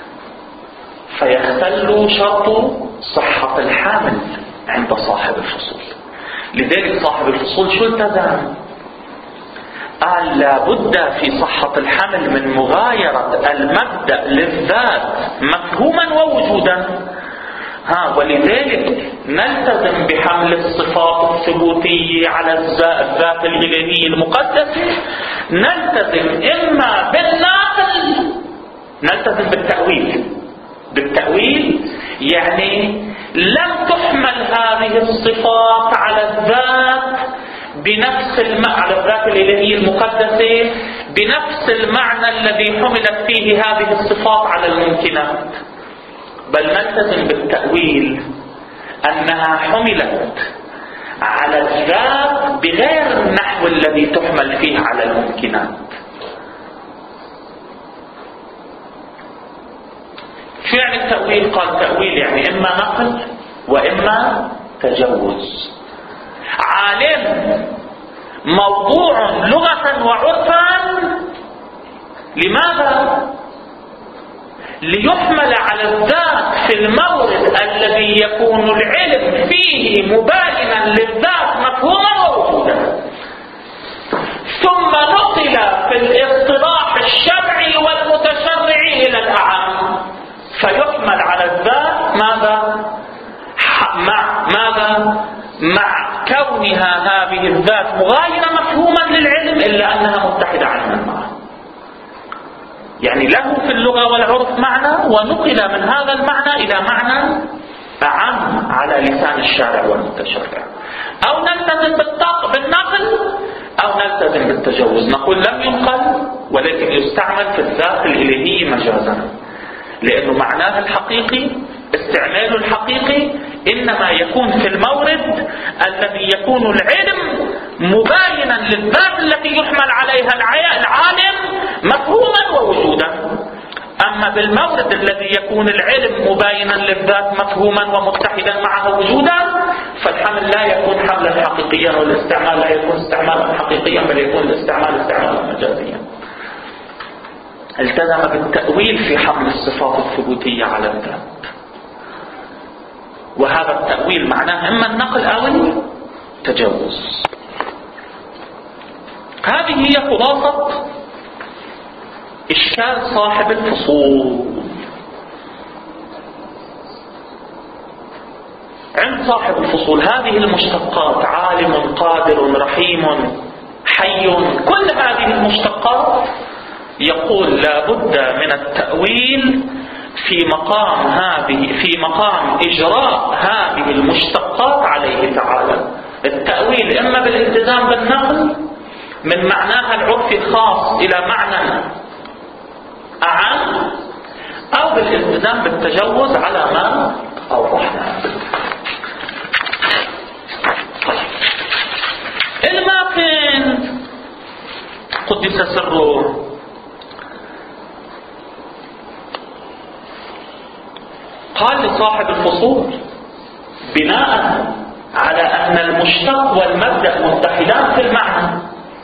فيختل شرط صحة الحامل عند صاحب الفصول. لذلك صاحب الفصول شو التزم؟ قال لابد في صحة الحمل من مغايرة المبدأ للذات مفهوما ووجودا. ولذلك نلتزم بحمل الصفات الثبوتية على الذات الإلهية المقدسة، نلتزم إما بالناقل، نلتزم بالتأويل يعني لم تحمل هذه الصفات على الذات على الذات الإلهية المقدسة بنفس المعنى الذي حملت فيه هذه الصفات على الممكنات، بل نلتزم بالتأويل أنها حملت على الذات بغير النحو الذي تحمل فيه على الممكنات. شو يعني التأويل؟ قال تأويل يعني إما نقل وإما تجوز. عالم موضوع لغة وعرفا، لماذا؟ ليحمل على الذات في المورد الذي يكون العلم فيه مباينا للذات مفهوما ووجودا، ثم نقل في الاصطلاح الشرعي والمتشرعي إلى الأعام، فيحمل على الذات ماذا؟ مع كونها هذه الذات مغايرة مفهوما للعلم إلا أنها متحدة عينا معه. يعني له في اللغة والعرف معنى، ونقل من هذا المعنى إلى معنى أعم على لسان الشارع والمتشرع. أو نلتزم بالنقل أو نلتزم بالتجوز. نقول لم ينقل ولكن يستعمل في الذات الإلهية مجازا، لأنه معناه الحقيقي استعماله الحقيقي إنما يكون في المورد الذي يكون العلم مباينا للذات التي يحمل عليها العالم مفهوما ووجودا. أما بالمورد الذي يكون العلم مباينا للذات مفهوما ومتحدا معه وجودا، فالحمل لا يكون حملا حقيقيا، والاستعمال لا يكون استعمالا حقيقيا، بل يكون الاستعمال استعمالا مجازيا. التزم بالتأويل في حمل الصفات الثبوتية على الذات، وهذا التأويل معناه إما النقل أو التجوز. هذه هي خلاصة إشكال صاحب الفصول. عند صاحب الفصول هذه المشتقات عالم قادر رحيم حي، كل هذه المشتقات يقول لا بد من التأويل في مقام إجراء هذه المشتقات عليه تعالى. التأويل إما بالالتزام بالنقل من معناها العرفي الخاص إلى معنى أعم، أو بالالتزام بالتجوز على ما أوضحنا. الماكن قدس سره قال لصاحب الفصول بناء على أن المشتق والمبدأ متحدان في المعنى،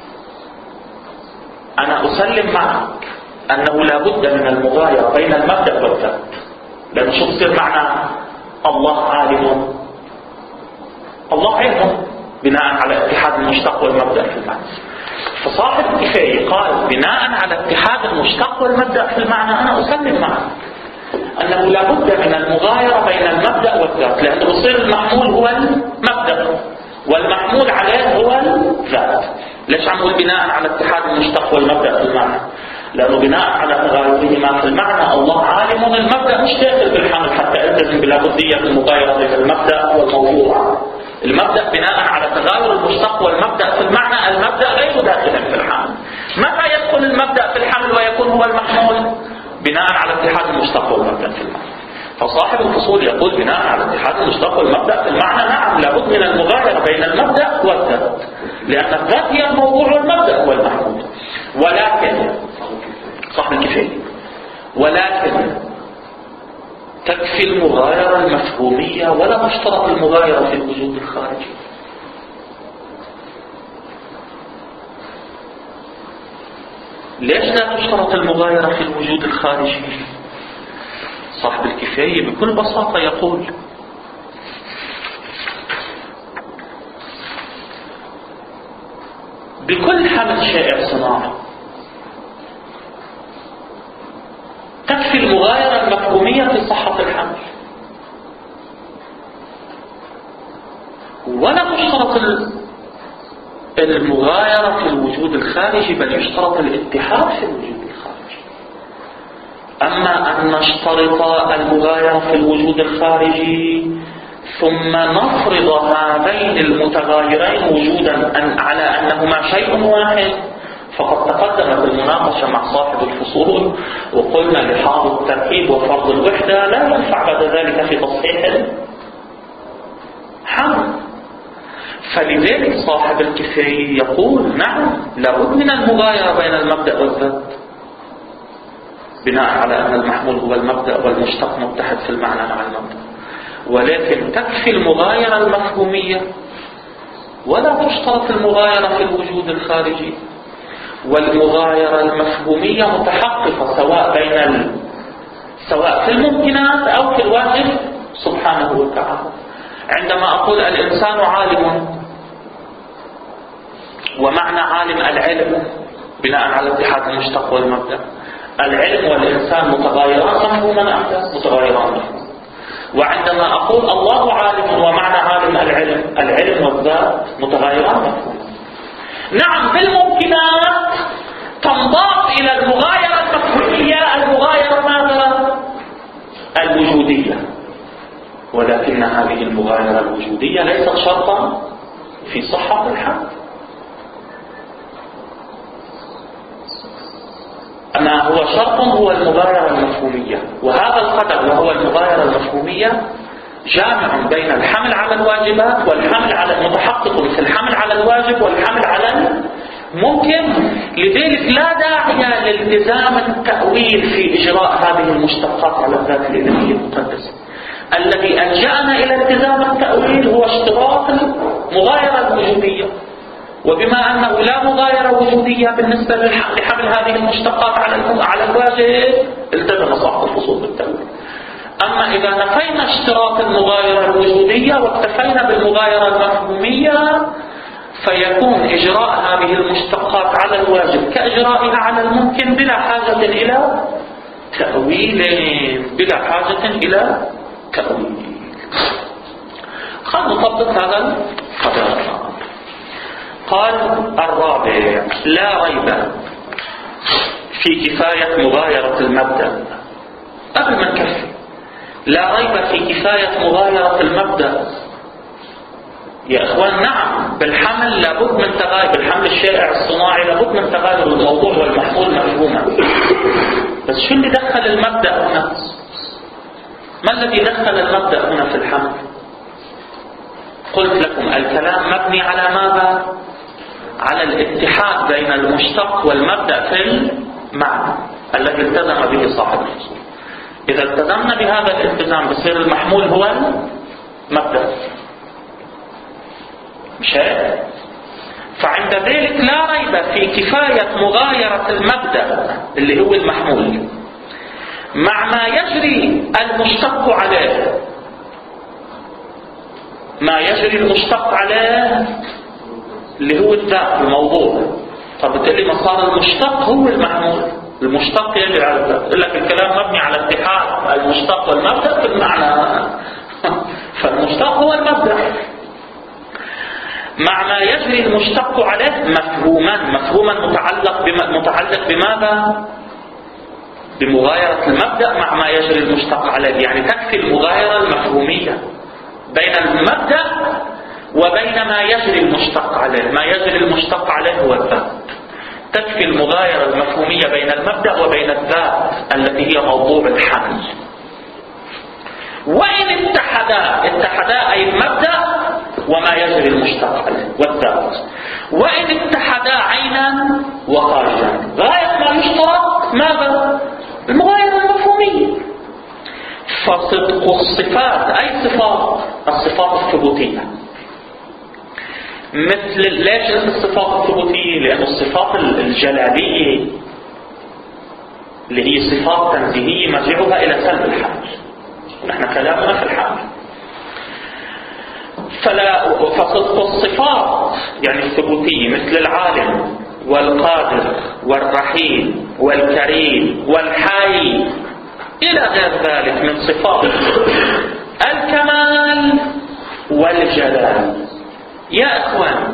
أنا أسلم معك أنه لا بد من المغايرة بين المبدأ والذات، لأنه شو بصير معنى الله عالم، الله علم بناء على اتحاد المشتق والمبدأ في المعنى. فصاحب الكفاية قال بناء على اتحاد المشتق والمبدأ في المعنى أنا أسلم معك أنه لا بد من المغايرة بين المبدأ والذات، لأنه بصير المحمول هو المبدأ والمحمول عليه هو الذات. ليش عم نقول بناء على اتحاد المشتق والمبدأ في المعنى؟ لأنه بناء على تغايرهما في المعنى الله عالم، المبدأ مش داخل بالحمل حتى التزم بلابدية المغايرة بين المبدأ والموضوع. المبدأ بناء على تغاير المشتق والمبدأ في المعنى، المبدأ غير داخل في الحمل. متى يدخل المبدأ في الحمل ويكون هو المحمول؟ بناء على اتحاد المشتق والمبدأ في المعنى. فصاحب الفصول يقول بناء على اتحاد المشتق والمبدأ في المعنى نعم لابد من المغايرة بين المبدأ والذات، لأن الذات هي الموضوع والمبدأ هو المحمول. ولكن صاحب الكفاية تكفي المغايرة المفهومية ولا تشترط المغايرة في الوجود الخارجي. ليش لا تشترط المغايرة في الوجود الخارجي؟ صاحب الكفاية بكل بساطة يقول بكل حمل شائع صناعي تكفي المغايرة المفهومية في صحة الحمل، ولا تشترط المغايرة في الوجود الخارجي، بل يشترط الاتحاد في الوجود الخارجي. أما أن نشترط المغايرة في الوجود الخارجي ثم نفرض هذين المتغايرين وجودا على أنهما شيء واحد، فقد تقدمت المناقشة مع صاحب الفصول وقلنا لحاظ التركيب وفرض الوحدة لا ينفع بعد ذلك في تصحيح الحمل. فلذلك صاحب الكفاية يقول نعم لابد من المغايرة بين المبدأ والذات بناء على أن المحمول هو المبدأ والمشتق متحد في المعنى مع المبدأ، ولكن تكفي المغايرة المفهومية ولا تشترط المغايرة في الوجود الخارجي. والمغايرة المفهومية متحققة سواء في الممكنات أو في الواجب سبحانه وتعالى. عندما أقول الإنسان عالم، ومعنى عالم العلم بناء على اتحاد المشتق والمبدأ، العلم والإنسان متغايران مفهوما أحدث متغايران مفهوما. وعندما أقول الله عالم ومعنى عالم العلم والذات متغايران مفهوما. نعم بالممكنات تنضاف إلى المغايرة المفهومية المغايرة ماذا؟ الوجودية، ولكن هذه المغايرة الوجودية ليست شرطا في صحة الحمل. شرط هو المغايرة المفهومية، وهذا القدر وهو المغايرة المفهومية جامع بين الحمل على الواجبات والحمل على متحقق في الحمل على الواجب والحمل على الممكن. لذلك لا داعي لالتزام التأويل في إجراء هذه المشتقات على الذات الإلهية المقدسة. الذي ألجأنا إلى التزام التأويل هو اشتراط المغايرة الوجودية، وبما أنه لا مغايرة وجودية بالنسبة لحمل هذه المشتقات على الواجب التزم صاحب الفصول بالتأويل. أما إذا نفينا اشتراط المغايرة الوجودية واكتفينا بالمغايرة المفهومية فيكون إجراء هذه المشتقات على الواجب كإجرائها على الممكن بلا حاجة إلى تأويل. خلنا نطبق هذا القدر. قال الرابع: لا ريب في كفاية مغايرة المبدأ. قبل ما نكفي، لا ريب في كفاية مغايرة المبدأ يا إخوان. نعم، بالحمل لابد من تغاير، بالحمل الشائع الصناعي لابد من تغاير الموضوع والمحمول مفهوما. بس شو اللي دخل المبدأ هنا؟ ما الذي دخل المبدأ هنا في الحمل؟ قلت لكم الكلام مبني على ماذا؟ على الاتحاد بين المشتق والمبدأ في المعنى الذي التزم به صاحب الفصول. إذا التزمنا بهذا الالتزام بصير المحمول هو المبدأ، مش هيك؟ فعند ذلك لا ريب في كفاية مغايرة المبدأ اللي هو المحمول مع ما يجري المشتق عليه. ما يجري المشتق عليه اللي هو الذات الموضوع. طب بتقول لي مسار المشتق هو المحمول، المشتق يجري على الذات. يقول لك الكلام مبني على اتحاد المشتق والمبدأ في المعنى فالمشتق هو المبدأ مع ما يجري المشتق عليه مفهوما متعلق بماذا؟ بمغايرة المبدأ مع ما يجري المشتق عليه. يعني تكفي المغايرة المفهومية بين المبدأ وبين ما يجري المشتق عليه. ما يجري المشتق عليه هو الذات. تكفي المغايرة المفهومية بين المبدأ وبين الذات التي هي موضوع الحمل. وإن اتحدا أي المبدأ وما يجري المشتق عليه والذات. وإن اتحدا عينا وخارجا. غاية ما يشترط ماذا؟ المغايرة المفهومية. فصدق الصفات أي الصفات الثبوتية. ليش الصفات الثبوتية؟ لأن الصفات الجلالية اللي هي صفات تنزيهية مرجعها إلى سلب الحمل، ونحن كلامنا في الحمل. فصدق الصفات يعني الثبوتية مثل العالم والقادر والرحيم والكريم والحي إلى غير ذلك من صفات الكمال والجلال. يا إخوان،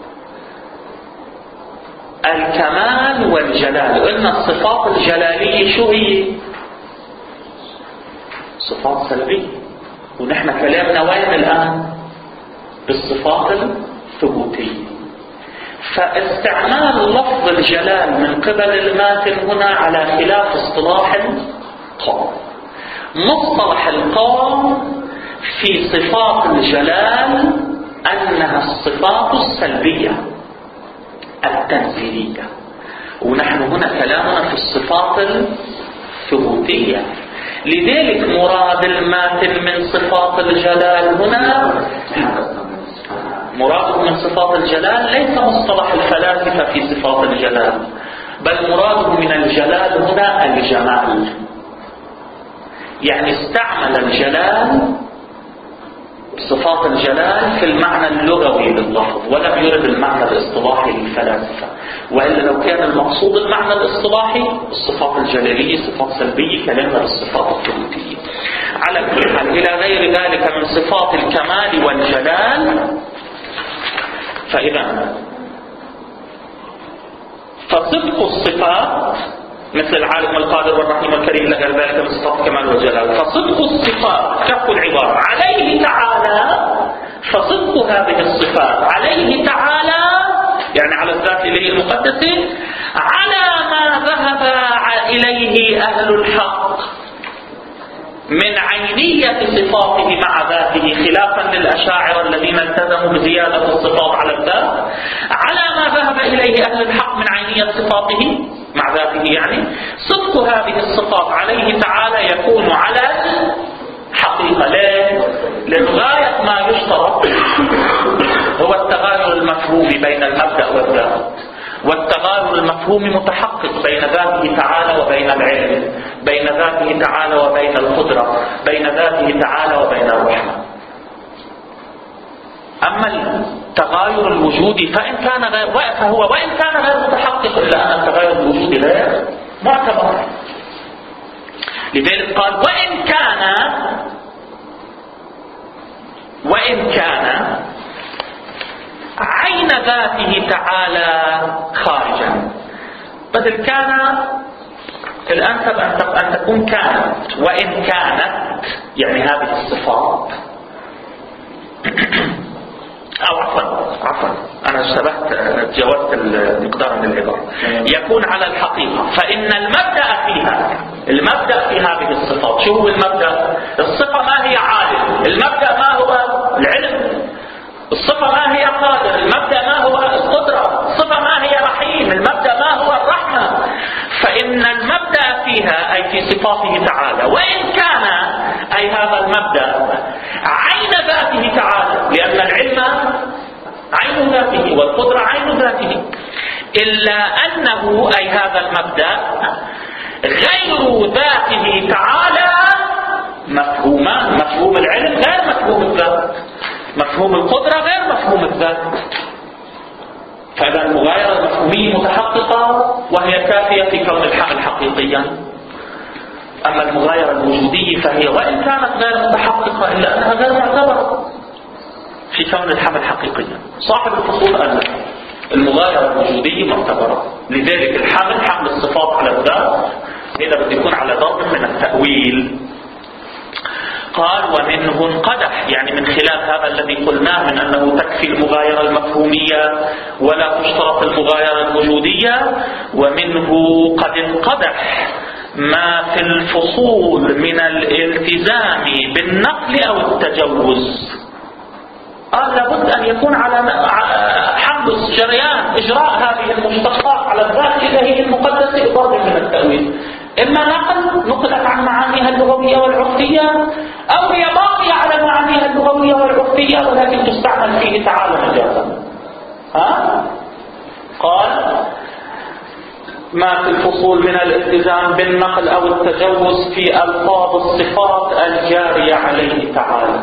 الكمال والجلال قلنا الصفات الجلالية شو هي؟ صفات سلبية. ونحن كلامنا وين الآن؟ بالصفات الثبوتية. فاستعمال لفظ الجلال من قبل الماتن هنا على خلاف اصطلاح القوم. مصطلح القوم في صفات الجلال أنها الصفات السلبية التنزيلية، ونحن هنا كلامنا في الصفات الثبوتية. لذلك مراد الماتن من صفات الجلال هنا، مراده من صفات الجلال ليس مصطلح الفلاسفة في صفات الجلال، بل مراده من الجلال هنا الجمال. يعني استعمل الجلال صفات الجلال في المعنى اللغوي لللفظ، ولم يرد المعنى الاصطلاحي للفلاسفة. وإلا لو كان المقصود المعنى الاصطلاحي الصفات الجلالية صفات سلبية كلامنا بالصفات الثبوتية. على كل حال إلى غير ذلك من صفات الكمال والجلال. فإذا فصدق الصفات مثل العالم والقادر والرحيم والكريم إلى غير ذلك من صفات الكمال والجلال. فصدق الصفات كف العبارة عليه تعالى. فصدق هذه الصفات عليه تعالى يعني على الذات الإلهية المقدسة على ما ما ذهب إليه أهل الحق من عينية صفاته مع ذاته خلافا للأشاعرة الذين التزموا بزيادة الصفات على الذات، على ما ذهب إليه أهل الحق من عينية صفاته مع ذاته، يعني صدق هذه الصفات عليه تعالى يكون على الحقيقة. ليه؟ للغاية ما يشترط هو التغاير المفهوم بين المبدأ والذات، والتغاير المفهوم متحقق بين ذاته تعالى وبين العلم، بين ذاته تعالى وبين القدرة، بين ذاته تعالى وبين الرحمة. أما التغاير الوجودي فهو وإن كان غير متحقق إلا أن التغاير الوجودي غير معتبر. لذلك قال وإن كان عين ذاته تعالى خارجا، بدل كان الأنسب أن تكون كانت، وإن كانت يعني هذه الصفات أو عفوا أنا تجاوزت المقدار من العبارة، يكون على الحقيقة. فإن المبدأ في هذه الصفات، شو هو المبدأ؟ الصفة ما هي عالم، المبدأ ما هو العلم، الصفة ما هي قادر، المبدأ ما هو القدرة، الصفة ما هي رحيم، المبدأ ما هو الرحمة. فإن المبدأ فيها أي في صفاته تعالى، وإن كان أي هذا المبدأ عين ذاته تعالى، لأن العلم عين ذاته والقدرة عين ذاته، إلا أنه أي هذا المبدأ غير ذاته تعالى مفهوما، مفهوم العلم غير مفهوم الذات، مفهوم القدرة غير مفهوم الذات. فإذا المغايرة المفهومية متحققة وهي كافية في كون الحمل حقيقيا. أما المغايرة الوجودية فهي وإن كانت غير متحققة إلا أنها غير معتبرة في كون الحمل حقيقيا. صاحب الفصول قال المغايرة الوجودية معتبرة، لذلك الحمل حمل الصفات على الذات إذا بده يكون على ضرب من التأويل. قال ومنه انقدح، يعني من خلال هذا الذي قلناه من أنه تكفي المغايرة المفهومية ولا تشترط المغايرة الوجودية، ومنه قد انقدح ما في الفصول من الالتزام بالنقل أو التجوز. قال لابد أن يكون على حمل جريان إجراء هذه المشتقات على الذات الإلهية المقدسة بضرب من التأويل، إما نقلت عن معانيها اللغوية والعرفية، أو هي باقية على معانيها اللغوية والعرفية ولكن تستعمل فيه تعالى مجازا. قال ما في الفصول من الالتزام بالنقل أو التجوز في ألفاظ الصفات الجارية عليه تعالى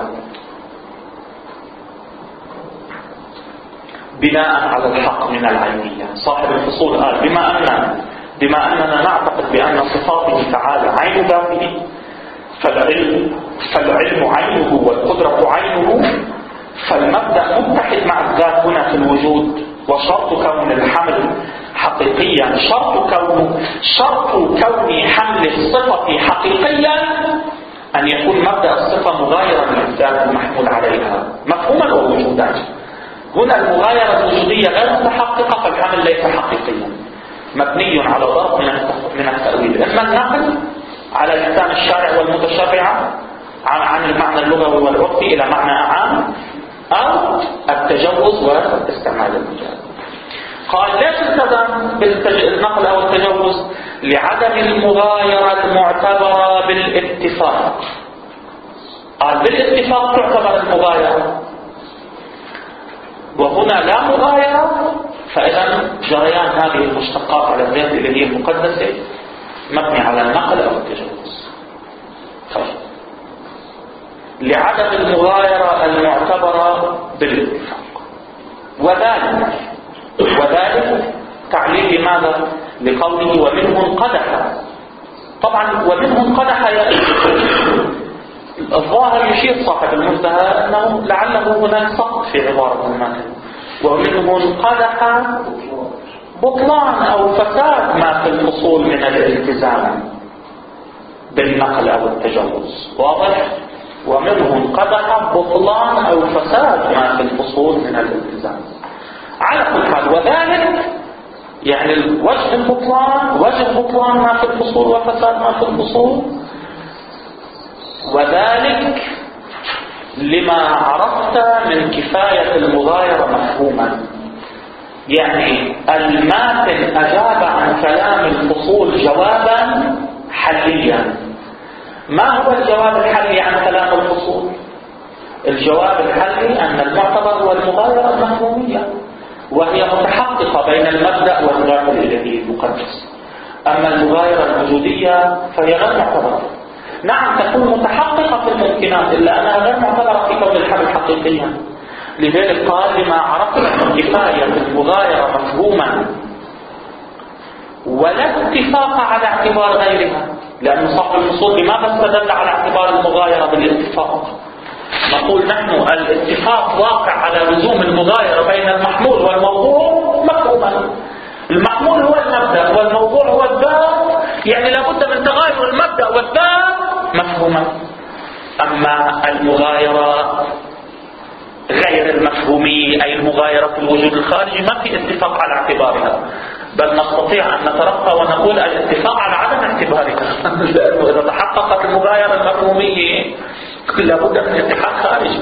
بناء على الحق من العينية. صاحب الفصول قال بما أننا نعتقد بأن صفاته تعالى عين ذاته، فالعلم عينه والقدرة عينه، فالمبدأ متحد مع الذات هنا في الوجود. وشرط كون الحمل حقيقيا، شرط كون حمل الصفة حقيقيا أن يكون مبدأ الصفة مغايرا للذات المحمول عليها مفهوما ووجودا. هنا المغايرة الوجودية غير متحققة، فالحمل ليس حقيقيا، مبني على ضرب من التأويل، إما النقل على لسان الشارع والمتشرع عن المعنى اللغوي والعرفي إلى معنى أعام، أو التجوز واستعمال المجاز. قال ليش التزم بالنقل أو التجوز؟ لعدم المغايرة المعتبرة بالاتفاق. قال بالاتفاق تعتبر المغايرة، وهنا لا مغايرة، فإذا جريان هذه المشتقات على الذات اللي هي المقدسة مبني على النقل أو التجوز. لعدم المغايرة المعتبرة بالاتفاق. وذلك تعليل لماذا؟ لقوله ومنه انقدح. طبعا ومنه انقدح الظاهر يشير صاحب المنتهى أنه لعله هناك سقط في عبارة المتن، ومنه انقدح بطلان أو فساد ما في الفصول من الالتزام بالنقل أو التجوز. واضح؟ ومنه انقدح بطلان أو فساد ما في الفصول من الالتزام. على كل حال وذلك يعني وجه البطلان وجه بطلان ما في الفصول وفساد ما في الفصول، وذلك لما عرفت من كفاية المغايرة مفهوما. يعني الماتن أجاب عن كلام الفصول جوابا حليا. ما هو الجواب الحلي عن كلام الفصول؟ الجواب الحلي أن المعتبر هو المغايرة المفهومية، وهي متحققة بين المبدأ والذات الإلهي المقدس. أما المغايرة الوجودية فهي غير معتبرة. نعم تكون متحققة في الممكنات، إلا أنها غير معتبرة في كون الحل حقيقيا. لذلك قال لما عرفت من كفاية المغايرة مفهوما ولا اتفاق على اعتبار غيرها. لأن صاحب الفصول لماذا استدل على اعتبار المغايرة بالاتفاق؟ نقول نحن الاتفاق واقع على لزوم المغايرة بين المحمول والموضوع مفهوما. المحمول هو المبدأ والموضوع هو الذات، يعني لابد من تغاير المبدأ والذات مفهوما. أما المغايرة غير المفهومية أي المغايرة في الوجود الخارجي ما في اتفاق على اعتبارها، بل نستطيع أن نترقى ونقول الاتفاق على عدم اعتبارها. لأنه إذا تحققت المغايرة المفهومية لابد من اتحاد خارجي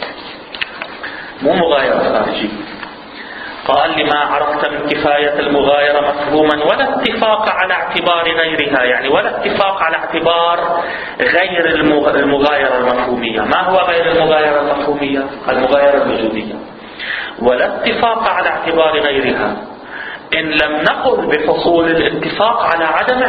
مو مغايرة خارجي. قال لما عرفت من كفاية المغايرة مفهوما ولا اتفاق على اعتبار غيرها، يعني ولا اتفاق على اعتبار غير المغايرة المفهومية. ما هو غير المغايرة المفهومية؟ المغايرة الوجودية. ولا اتفاق على اعتبار غيرها إن لم نقل بحصول الاتفاق على عدم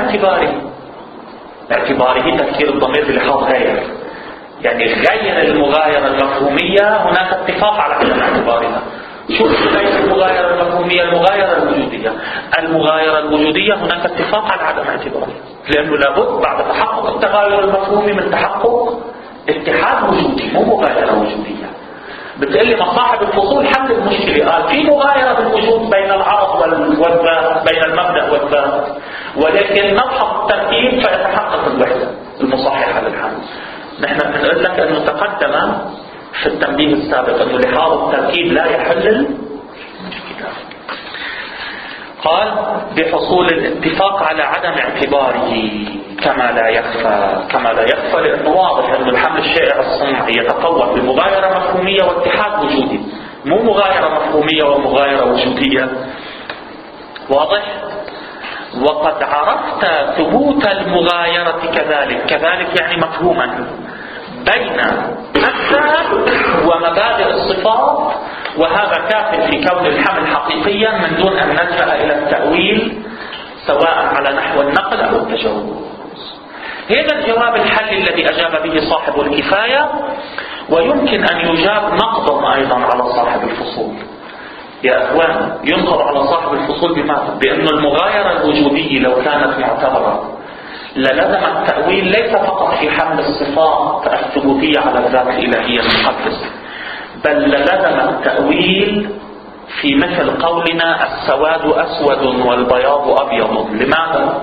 اعتباره تفكير الضمير بلحاظ غير، يعني غير المغايرة المفهومية هناك اتفاق على عدم اعتبارها. شوف غير المغايرة المفهومية المغايرة الوجودية. المغايرة الوجودية هناك اتفاق على عدم اعتبارها، لأنه لابد بعد تحقق التغاير المفهومي من تحقق اتحاد وجودي مو مغايرة وجودية. بتقلي مصاحب الفصول حل المشكلة، قال في مغايرة بالوجود بين العرض والذات، بين المبدأ والذات، ولكن نلحظ التركيب فيتحقق الوحدة المصححة للحل. نحن بنقول لك أنه تقدم في التنبيه السابق أنه لحاظ التركيب لا يحل المشكلة. قال بحصول الاتفاق على عدم اعتباره كما لا يخفى لأنه واضح أن الحمل الشائع الصنعي يتطور بمغايرة مفهومية واتحاد وجودي مو مغايرة مفهومية ومغايرة وجودية. واضح؟ وقد عرفت ثبوت المغايرة كذلك يعني مفهوما بين الذات ومبادئ الصفات، وهذا كاف في كون الحمل حقيقيا من دون أن نلجأ إلى التأويل سواء على نحو النقل أو التجاوز. هذا الجواب الحلي الذي أجاب به صاحب الكفاية، ويمكن أن يجاب نقضا أيضا على صاحب الفصول. يا أخوان ينقض على صاحب الفصول بماذا؟ بأن المغايرة الوجودية لو كانت معتبرة للزم التأويل ليس فقط في حمل الصفات الثبوتية على الذات الإلهية المقدسة، بل للزم التأويل في مثل قولنا السواد أسود والبياض أبيض. لماذا؟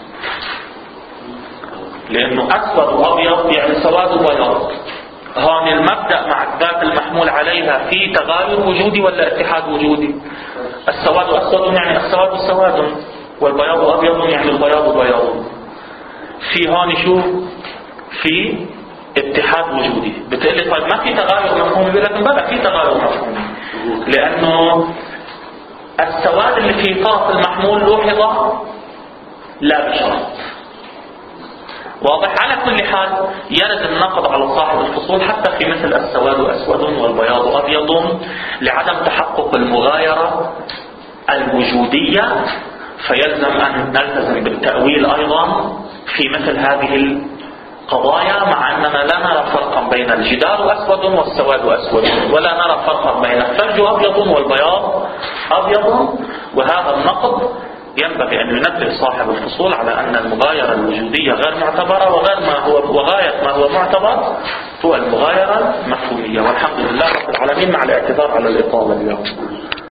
لأنه أسود وأبيض يعني سواد وبياض. هون المبدأ مع الذات المحمول عليها في تغاير وجودي ولا اتحاد وجودي؟ السواد أسود يعني السواد سواد، والبياض أبيض يعني البياض بياض. في هون شو؟ في اتحاد وجودي. بتقلي طيب ما في تغاير مفهومي؟ لكن بلا في تغاير مفهومي، لأنه السواد اللي في طرف المحمول لوحظ لا بشرط. واضح؟ على كل حال يرد النقد على صاحب الفصول حتى في مثل السواد أسود والبياض أبيض لعدم تحقق المغايرة الوجودية، فيلزم أن نلتزم بالتأويل أيضا في مثل هذه القضايا، مع أننا لا نرى فرقا بين الجدار أسود والسواد أسود، ولا نرى فرقا بين الثلج أبيض والبياض أبيض. وهذا النقد ينبغي أن ينبه صاحب الفصول على أن المغايرة الوجودية غير معتبرة، وغاية ما هو معتبر هو المغايرة المفهومية. والحمد لله رب العالمين مع الاعتذار على الإطالة اليوم.